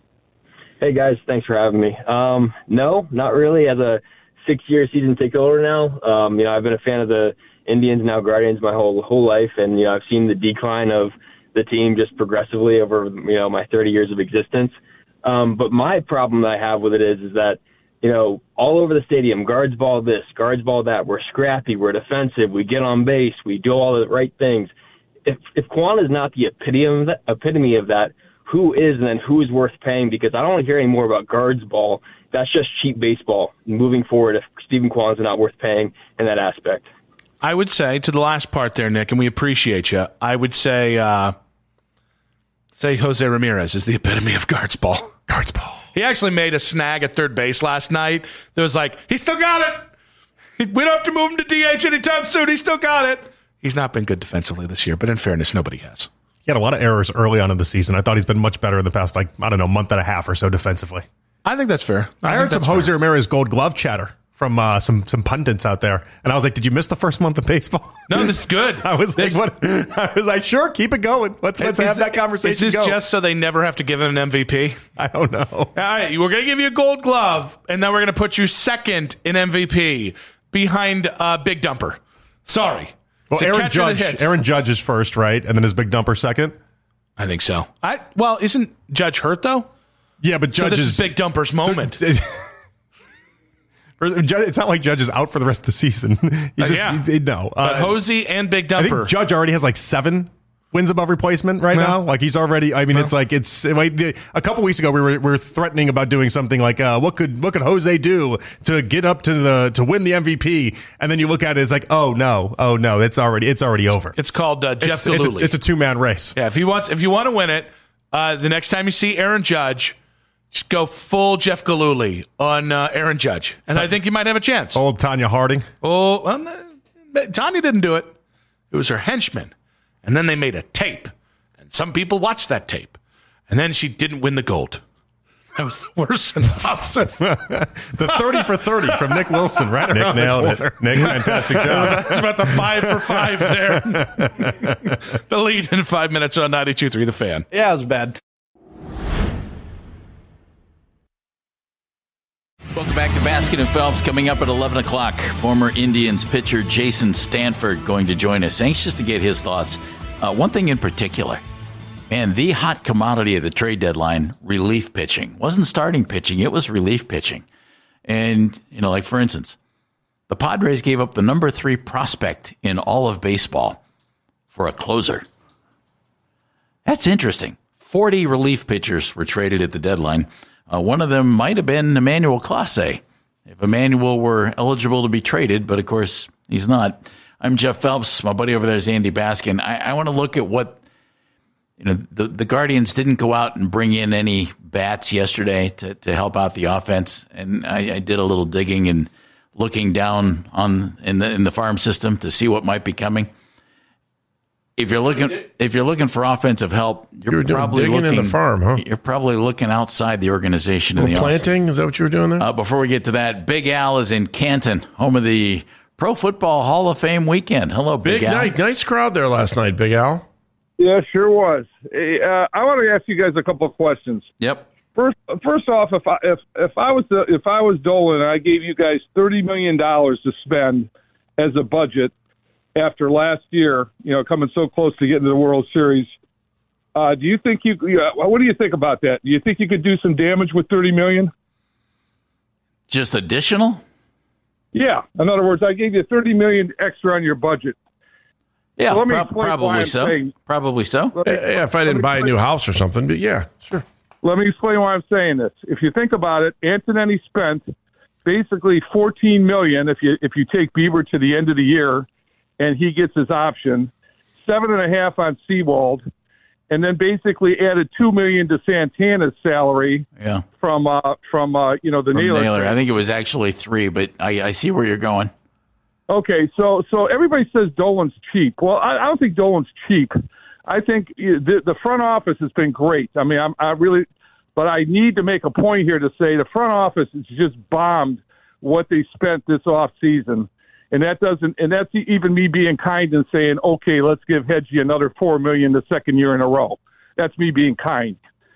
Hey guys, thanks for having me. Um, no, not really. As a six-year season ticket holder now, um, you know, I've been a fan of the Indians, now Guardians, my whole whole life, and you know, I've seen the decline of the team just progressively over you know my thirty years of existence. Um, but my problem that I have with it is, is that you know, all over the stadium, guards ball this, guards ball that. We're scrappy, we're defensive, we get on base, we do all the right things. If if Quan is not the epitome of that, epitome of that, who is and then who is worth paying? Because I don't want to hear any more about guards ball. That's just cheap baseball. Moving forward, if Stephen Kwan's not worth paying in that aspect. I would say, to the last part there, Nick, and we appreciate you, I would say uh, say Jose Ramirez is the epitome of guards ball. Guards ball. He actually made a snag at third base last night that was like, he still got it. We don't have to move him to D H anytime soon. He still got it. He's not been good defensively this year, but in fairness, nobody has. He had a lot of errors early on in the season. I thought he's been much better in the past, like, I don't know, month and a half or so defensively. I think that's fair. I, I heard some Jose Ramirez Gold Glove chatter from uh, some some pundits out there, and I was like, "Did you miss the first month of baseball?" No, this is good. I was this, like, "What?" I was like, "Sure, keep it going. Let's let's is, have that conversation." Is this go. just so they never have to give him an M V P? I don't know. All right, we're going to give you a Gold Glove, and then we're going to put you second in M V P behind uh, Big Dumper. Sorry. Well, It's a Aaron catcher that Judge. hits. Aaron Judge is first, right, and then is Big Dumper second. I think so. I well, isn't Judge hurt though? Yeah, but Judge so this is, is Big Dumper's moment. It's not like Judge is out for the rest of the season. He's Uh, just, yeah. he's- no. But Uh, Hosey and Big I Dumper. think Judge already has like seven wins above replacement right Yeah. now. Like he's already. I mean, Yeah. it's like it's like the, a couple weeks ago we were we were threatening about doing something like uh, what could what could Jose do to get up to the to win the M V P? And then you look at it, it's like oh no, oh no, it's already it's already over. It's called uh, Jeff It's, it's, Gillooly. a, it's a two man race. Yeah, if you want if you want to win it, uh, the next time you see Aaron Judge, just go full Jeff Gillooly on uh, Aaron Judge, and I think you might have a chance. Old Tanya Harding. Oh, well, no, Tanya didn't do it. It was her henchman, and then they made a tape, and some people watched that tape, and then she didn't win the gold. That was the worst synopsis. The thirty for thirty from Nick Wilson, right? Nick nailed it. Nick, fantastic job. That's about the five for five there. The lead in five minutes on ninety-two point three The Fan. Yeah, it was bad. Welcome back to Baskin and Phelps. Coming up at eleven o'clock, former Indians pitcher Jason Stanford going to join us. Anxious to get his thoughts. Uh, one thing in particular, man, the hot commodity of the trade deadline, relief pitching. Wasn't starting pitching, it was relief pitching. And, you know, like for instance, the Padres gave up the number three prospect in all of baseball for a closer. That's interesting. forty relief pitchers were traded at the deadline. Uh, one of them might have been Emmanuel Clase, if Emmanuel were eligible to be traded, but of course he's not. I'm Jeff Phelps. My buddy over there is Andy Baskin. I, I want to look at what, you know, the, the Guardians didn't go out and bring in any bats yesterday to, to help out the offense. And I, I did a little digging and looking down on in the in the farm system to see what might be coming. If you're looking, if you're looking for offensive help, you're, you're probably digging looking in the farm, huh? You're probably looking outside the organization in the planting. Is that what you were doing there? Uh, before we get to that, Big Al is in Canton, home of the Pro Football Hall of Fame weekend. Hello, Big, Big Al. night, nice crowd there last night, Big Al. Yeah, sure was. Hey, uh, I want to ask you guys a couple of questions. Yep. First, first off, if I if if I was the, if I was Dolan, and I gave you guys thirty million dollars to spend as a budget after last year, you know, coming so close to getting to the World Series. Uh, do you think you? Uh, what do you think about that? Do you think you could do some damage with thirty million dollars? Just additional? Yeah. In other words, I gave you thirty million dollars extra on your budget. Yeah, so let me pro- explain why probably I'm so. saying- Probably so. Let me- Yeah, if I didn't buy a new house or something, but yeah, sure. Let me explain why I'm saying this. If you think about it, Antonetti spent basically fourteen million dollars if you if you take Bieber to the end of the year, and he gets his option, seven and a half on Seawald, and then basically added two million dollars to Santana's salary. Yeah. From uh, from uh, you know the From Naylor. Naylor. trade. I think it was actually three, but I, I see where you're going. Okay, so so everybody says Dolan's cheap. Well, I, I don't think Dolan's cheap. I think the, the front office has been great. I mean, I'm, I really, but I need to make a point here to say the front office has just bombed what they spent this off season, and that doesn't, and that's even me being kind and saying, okay, let's give Hedgie another four million the second year in a row. That's me being kind.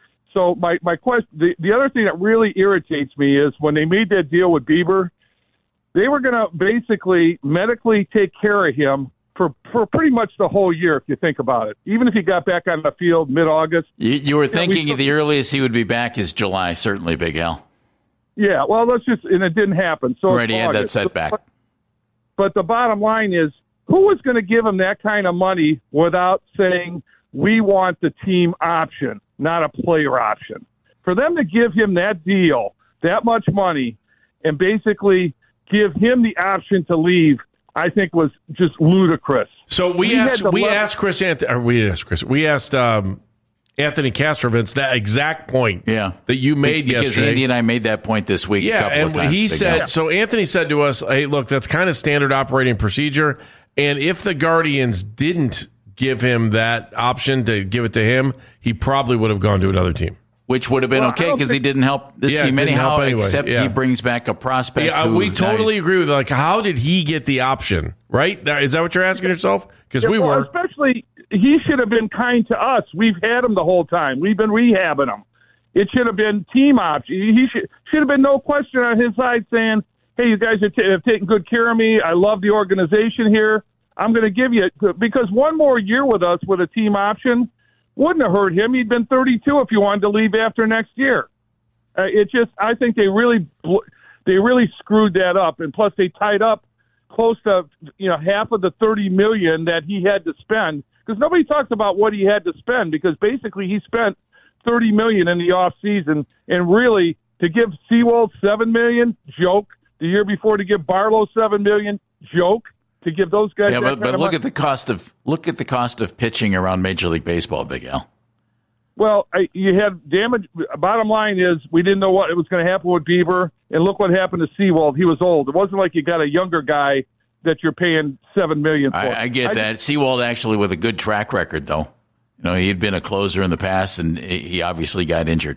So my my question, the, the other thing that really irritates me is when they made that deal with Bieber, they were going to basically medically take care of him for, for pretty much the whole year, if you think about it. Even if he got back on the field mid-August. You, you were Yeah, thinking we- the earliest he would be back is July, certainly, Big Al. Yeah, well, let's just, and it didn't happen. So Right, it's he had that August. setback. But, but the bottom line is, who was going to give him that kind of money without saying, we want the team option, not a player option? For them to give him that deal, that much money, and basically give him the option to leave, I think was just ludicrous. So we He had asked the we level- asked Chris Anthony, or we asked Chris, we asked um, Anthony Castrovitz that exact point Yeah. that you made because yesterday. Andy and I made that point this week a Yeah, couple and of times. he Big said Al. so. Anthony said to us, "Hey, look, that's kind of standard operating procedure. And if the Guardians didn't give him that option to give it to him, he probably would have gone to another team." Which would have been Well, I okay don't because he think- didn't help this Yeah, team didn't anyhow, help anyway, except yeah. he brings back a prospect. Yeah, who we totally agree with like how did he get the option? Right? That- Is that what you're asking yourself? Because Yeah, we well, were. Especially, he should have been kind to us. We've had him the whole time. We've been rehabbing him. It should have been team option. He should should have been no question on his side saying, "Hey, you guys have, t- have taken good care of me. I love the organization here. I'm going to give you – because one more year with us with a team option wouldn't have hurt him. He'd been thirty-two if he wanted to leave after next year. Uh, it just – I think they really bl- they really screwed that up. And plus they tied up close to, you know, half of the thirty million dollars that he had to spend, because nobody talks about what he had to spend, because basically he spent thirty million dollars in the off season, and really to give Seawald seven million dollars, joke. The year before to give Barlow seven million dollars, joke. To give those guys Yeah, that but, kind but of look money. at the cost of look at the cost of pitching around Major League Baseball, Big Al. Well, I, you had damage. Bottom line is we didn't know what it was going to happen with Bieber, and look what happened to Seawald. He was old. It wasn't like you got a younger guy that you're paying seven million for. I, I get that. Seawald actually with a good track record, though. You know, he had been a closer in the past, and he obviously got injured.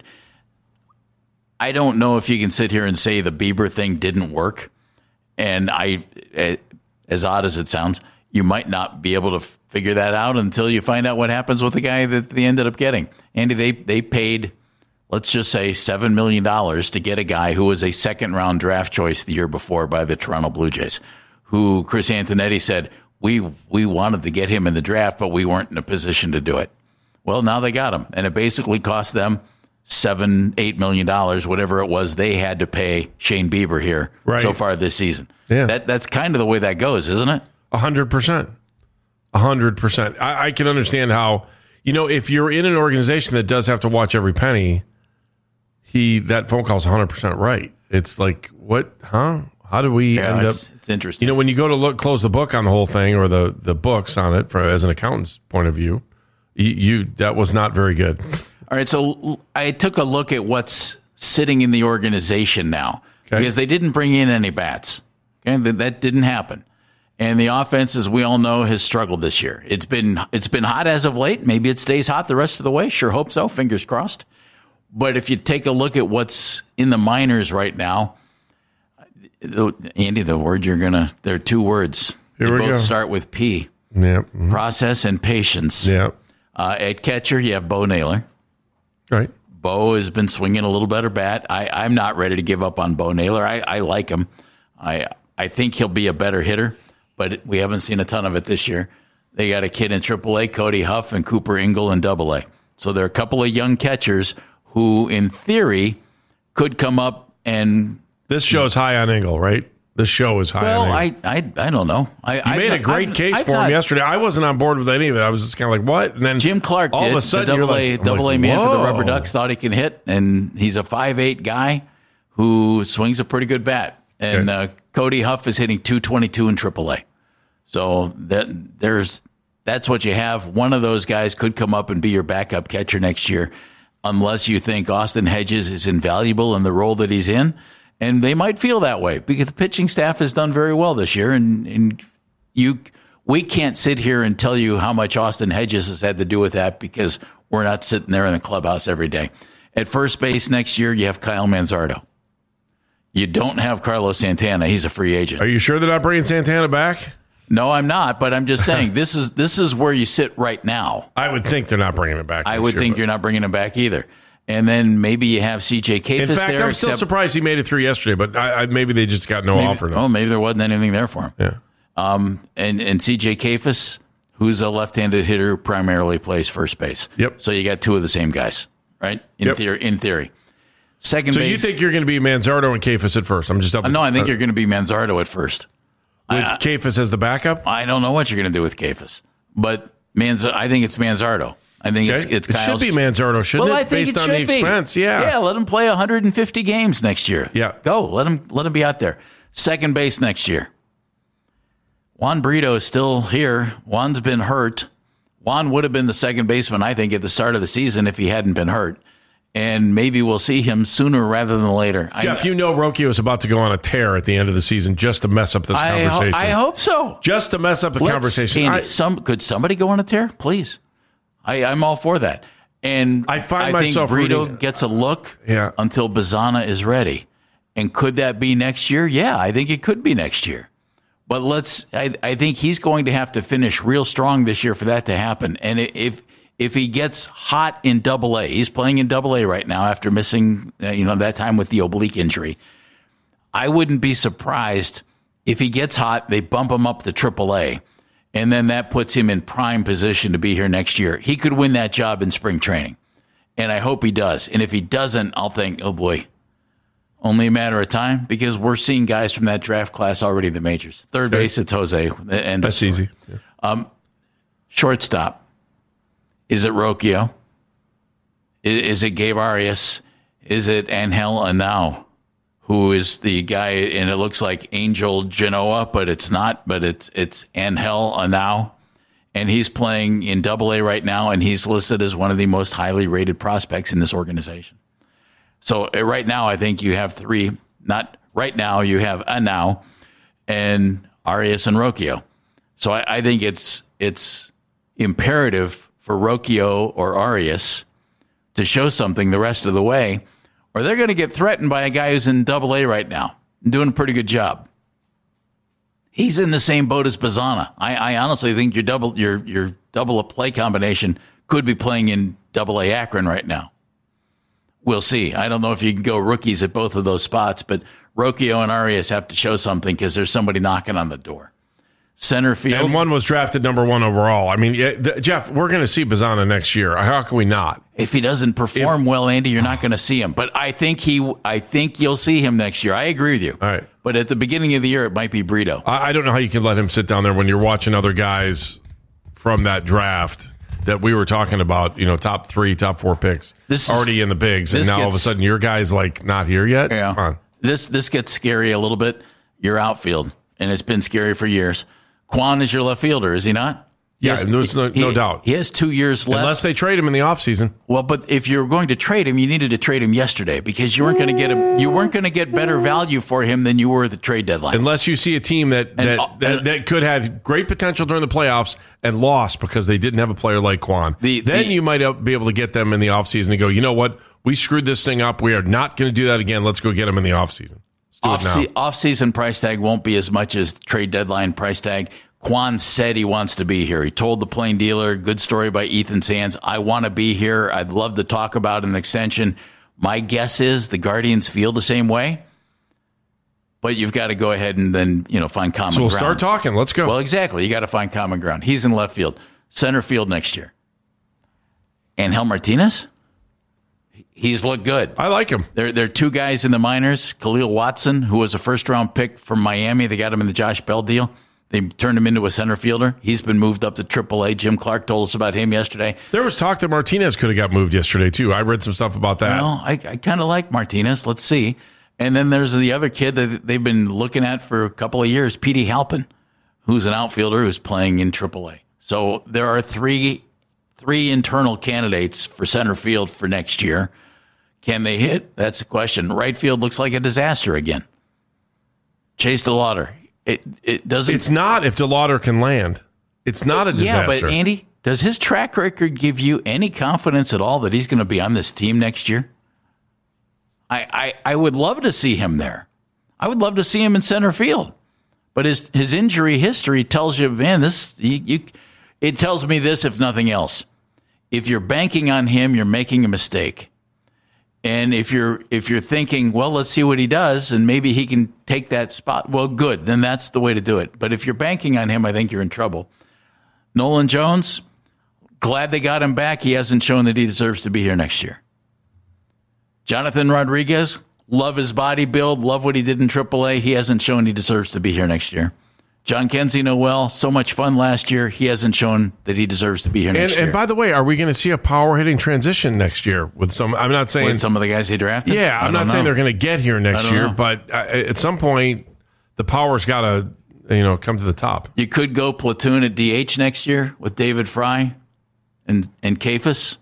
I don't know if you can sit here and say the Bieber thing didn't work, and I, as odd as it sounds, you might not be able to figure that out until you find out what happens with the guy that they ended up getting. Andy, they they paid, let's just say, seven million dollars to get a guy who was a second-round draft choice the year before by the Toronto Blue Jays, who Chris Antonetti said, we we wanted to get him in the draft, but we weren't in a position to do it. Well, now they got him, and it basically cost them seven, eight million dollars, whatever it was they had to pay Shane Bieber here Right. so far this season. Yeah. That that's kind of the way that goes, isn't it? A hundred percent. A hundred percent. I I can understand how you know, if you're in an organization that does have to watch every penny, he that phone call is one hundred percent right. It's like, what, huh? How do we Yeah, end it's, up? it's interesting. You know, when you go to look, close the book on the whole thing or the, the books on it for, as an accountant's point of view, you, you that was not very good. All right, so I took a look at what's sitting in the organization now Okay. because they didn't bring in any bats. Okay, that, that didn't happen, and the offense, as we all know, has struggled this year. It's been it's been hot as of late. Maybe it stays hot the rest of the way. Sure, hope so. Fingers crossed. But if you take a look at what's in the minors right now, Andy, the word you're gonna there are two words. Here they we both go. start with P. Yep. Process and patience. Yep. Uh, at catcher, you have Bo Naylor. Right. Bo has been swinging a little better bat. I, I'm not ready to give up on Bo Naylor. I, I like him. I I think he'll be a better hitter, but we haven't seen a ton of it this year. They got a kid in triple A, Cody Huff, and Cooper Ingle in double A. So there are a couple of young catchers who, in theory, could come up and... This show's high on Ingle, right? This show is high Well, on Ingle. I, I I don't know. I, You I've made not- a great I've- case I've for not- him yesterday. I wasn't on board with any of it. I was just kind of like, what? And then Jim Clark all did. of a sudden, the you're double A, like, I'm double like, A man for the whoa. Rubber Ducks thought he can hit, and he's a five eight guy who swings a pretty good bat. And uh, Cody Huff is hitting two twenty-two in triple A. So that there's that's what you have. One of those guys could come up and be your backup catcher next year, unless you think Austin Hedges is invaluable in the role that he's in. And they might feel that way because the pitching staff has done very well this year. And, and you, we can't sit here and tell you how much Austin Hedges has had to do with that because we're not sitting there in the clubhouse every day. At first base next year, you have Kyle Manzardo. You don't have Carlos Santana. He's a free agent. Are you sure they're not bringing Santana back? No, I'm not. But I'm just saying this is this is where you sit right now. I would think they're not bringing him back. I next would year, think but- you're not bringing him back either. And then maybe you have C J Kafis In fact, there. I'm still except- surprised he made it through yesterday, but I, I, maybe they just got no maybe, offer. Now. Oh, maybe there wasn't anything there for him. Yeah. Um, and, and C J Kafis, who's a left-handed hitter, who primarily plays first base. Yep. So you got two of the same guys, right? In Yep. theory. In theory. Second So base. you think you're going to be Manzardo and Kafis at first? I'm just up. Uh, no, I think uh, you're going to be Manzardo at first. with I- Kafis as the backup. I don't know what you're going to do with Kafis, but Manz- I think it's Manzardo. I think it's Okay. it's It Kyle's. should be Manzardo, shouldn't well, it? I think Based it on should the be. expense, yeah. Yeah, let him play one hundred fifty games next year. Yeah. Go. Let him let him be out there. Second base next year. Juan Brito is still here. Juan's been hurt. Juan would have been the second baseman, I think, at the start of the season if he hadn't been hurt. And maybe we'll see him sooner rather than later. Jeff, you know Rocchio is about to go on a tear at the end of the season just to mess up this I, ho- conversation. I hope so. Just to mess up the Let's- conversation. Andy, I- some could somebody go on a tear, please? I, I'm all for that. And I find I myself think Brito rooting- gets a look Yeah. until Bazana is ready. And could that be next year? Yeah, I think it could be next year. But let's. I, I think he's going to have to finish real strong this year for that to happen. And i- if if he gets hot in Double A, he's playing in Double A right now after missing uh, you know that time with the oblique injury. I wouldn't be surprised if he gets hot. They bump him up to Triple A, and then that puts him in prime position to be here next year. He could win that job in spring training, and I hope he does. And if he doesn't, I'll think, oh boy. Only a matter of time because we're seeing guys from that draft class already in the majors. Third Okay. base, it's Jose. And That's easy. Yeah. Um, shortstop. Is it Rocchio? Is, is it Gabe Arias? Is it Angel Anao, who is the guy? And it looks like Angel Genoa, but it's not. But it's it's Angel Anao, and he's playing in Double A right now, and he's listed as one of the most highly rated prospects in this organization. So uh, right now, I think you have three. Not right now, you have Anao and Arias and Rocchio. So I, I think it's it's imperative for Rocchio or Arias to show something the rest of the way, or they're going to get threatened by a guy who's in Double A right now, doing a pretty good job. He's in the same boat as Bazana. I, I honestly think your double your your double a play combination could be playing in Double A Akron right now. We'll see. I don't know if you can go rookies at both of those spots, but Rocchio and Arias have to show something because there's somebody knocking on the door. Center field. And one was drafted number one overall. I mean, yeah, th- Jeff, we're going to see Bazana next year. How can we not? If he doesn't perform If- well, Andy, you're not going to see him. But I think he, I think you'll see him next year. I agree with you. All right. But at the beginning of the year, it might be Brito. I, I don't know how you can let him sit down there when you're watching other guys from that draft that we were talking about, you know, top three, top four picks This is- already in the bigs, and this now all of a gets- sudden your guy's like not here yet. Yeah. Come on. This this gets scary a little bit. Your outfield, and it's been scary for years. Quan is your left fielder, is he not? He Yeah, has- there's no, no he- doubt. He has two years left. Unless they trade him in the offseason. Well, but if you're going to trade him, you needed to trade him yesterday because you weren't going to get him. You weren't going to get better value for him than you were at the trade deadline. Unless you see a team that And, that, uh, that, that could have great potential during the playoffs and lost because they didn't have a player like Quan. The- then the- you might be able to get them in the offseason and go, you know what? We screwed this thing up. We are not going to do that again. Let's go get them in the offseason. Let's do Off, it now. se- off-season price tag won't be as much as trade deadline price tag. Quan said he wants to be here. He told the plain dealer, good story by Ethan Sands, I want to be here. I'd love to talk about an extension. My guess is the Guardians feel the same way, but you've got to go ahead and then, you know, find common So we'll ground. start talking. Let's go. Well, exactly. You got to find common ground. He's in left field, center field next year. Angel Martinez? He's looked good. I like him. There, there are two guys in the minors. Khalil Watson, who was a first-round pick from Miami. They got him in the Josh Bell deal. They turned him into a center fielder. He's been moved up to triple A. Jim Clark told us about him yesterday. There was talk that Martinez could have got moved yesterday, too. I read some stuff about that. Well, I, I kind of like Martinez. Let's see. And then there's the other kid that they've been looking at for a couple of years, Petey Halpin, who's an outfielder who's playing in triple A. So there are three three internal candidates for center field for next year. Can they hit? That's the question. Right field looks like a disaster again. Chase DeLauder. It it doesn't. It's not if DeLauder can land. It's not a disaster. Yeah, but Andy, does his track record give you any confidence at all that he's going to be on this team next year? I, I, I would love to see him there. I would love to see him in center field. But his his injury history tells you, man, this you, you it tells me this, if nothing else. If you're banking on him, you're making a mistake. And if you're if you're thinking, well, let's see what he does, and maybe he can take that spot, well, good. Then that's the way to do it. But if you're banking on him, I think you're in trouble. Nolan Jones, glad they got him back. He hasn't shown that he deserves to be here next year. Jonathan Rodriguez, love his body build, love what he did in triple A. He hasn't shown he deserves to be here next year. John Kenzie Noel, so much fun last year. He hasn't shown that he deserves to be here And, next year. and by the way, are we going to see a power hitting transition next year with some? I'm not saying With some of the guys he drafted? Yeah, I I'm don't not saying know. they're going to get here I next don't year, know. but uh, at some point, the power's got to, you know, come to the top. You could go platoon at D H next year with David Fry and and Kafis,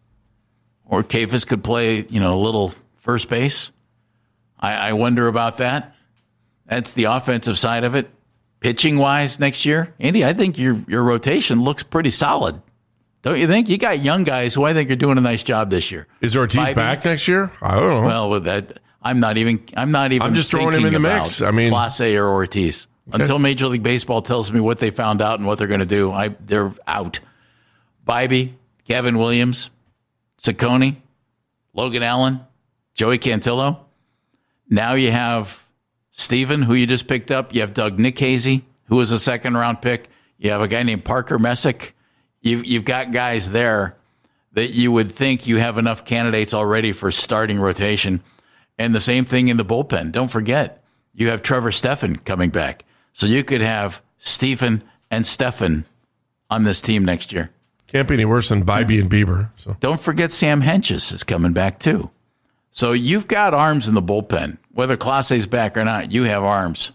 or Kafis could play, you know, a little first base. I, I wonder about that. That's the offensive side of it. Pitching wise, next year, Andy, I think your your rotation looks pretty solid. Don't you think? You got young guys who I think are doing a nice job this year. Is Ortiz Bybee? back next year? I don't know. Well, with that, I'm not even. I'm not even. I'm just throwing him thinking in the about mix. I mean- Clase or Ortiz. Okay. Until Major League Baseball tells me what they found out and what they're going to do, I they're out. Bybee, Kevin Williams, Ciccone, Logan Allen, Joey Cantillo. Now you have Steven, who you just picked up. You have Doug Nikhazy, who was a second round pick. You have a guy named Parker Messick. You've you've got guys there that you would think you have enough candidates already for starting rotation. And the same thing in the bullpen. Don't forget, you have Trevor Stephan coming back. So you could have Stephen and Stephan on this team next year. Can't be any worse than Bybee and Bieber. So Don't forget Sam Henches is coming back too. So you've got arms in the bullpen. Whether Clase's back or not, you have arms.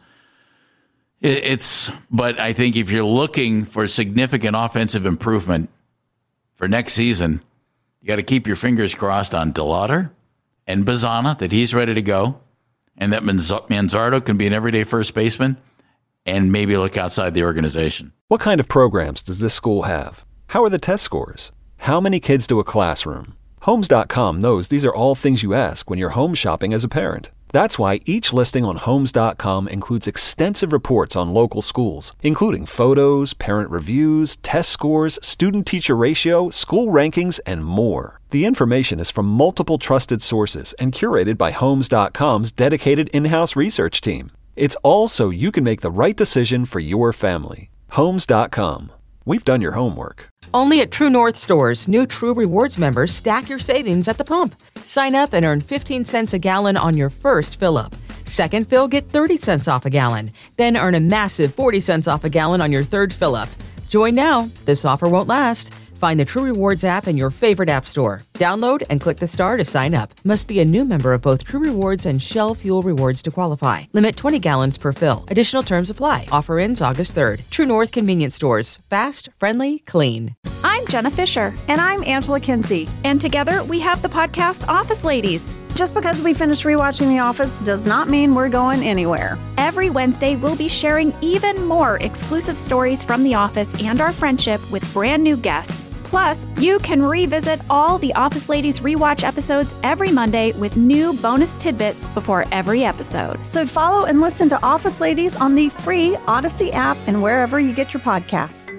It- It's, but I think if you're looking for significant offensive improvement for next season, you got to keep your fingers crossed on DeLauder and Bazana that he's ready to go, and that Manz- Manzardo can be an everyday first baseman, and maybe look outside the organization. What kind of programs does this school have? How are the test scores? How many kids do a classroom? Homes dot com knows these are all things you ask when you're home shopping as a parent. That's why each listing on Homes dot com includes extensive reports on local schools, including photos, parent reviews, test scores, student-teacher ratio, school rankings, and more. The information is from multiple trusted sources and curated by Homes dot com's dedicated in-house research team. It's all so you can make the right decision for your family. Homes dot com. We've done your homework. Only at True North stores, new True Rewards members stack your savings at the pump. Sign up and earn fifteen cents a gallon on your first fill-up. Second fill, get thirty cents off a gallon. Then earn a massive forty cents off a gallon on your third fill-up. Join now. This offer won't last. Find the True Rewards app in your favorite app store. Download and click the star to sign up. Must be a new member of both True Rewards and Shell Fuel Rewards to qualify. Limit twenty gallons per fill. Additional terms apply. Offer ends August third. True North Convenience Stores. Fast, friendly, clean. I'm Jenna Fisher. And I'm Angela Kinsey. And together we have the podcast Office Ladies. Just because we finished rewatching The Office does not mean we're going anywhere. Every Wednesday, we'll be sharing even more exclusive stories from The Office and our friendship with brand new guests. Plus, you can revisit all the Office Ladies rewatch episodes every Monday with new bonus tidbits before every episode. So follow and listen to Office Ladies on the free Odyssey app and wherever you get your podcasts.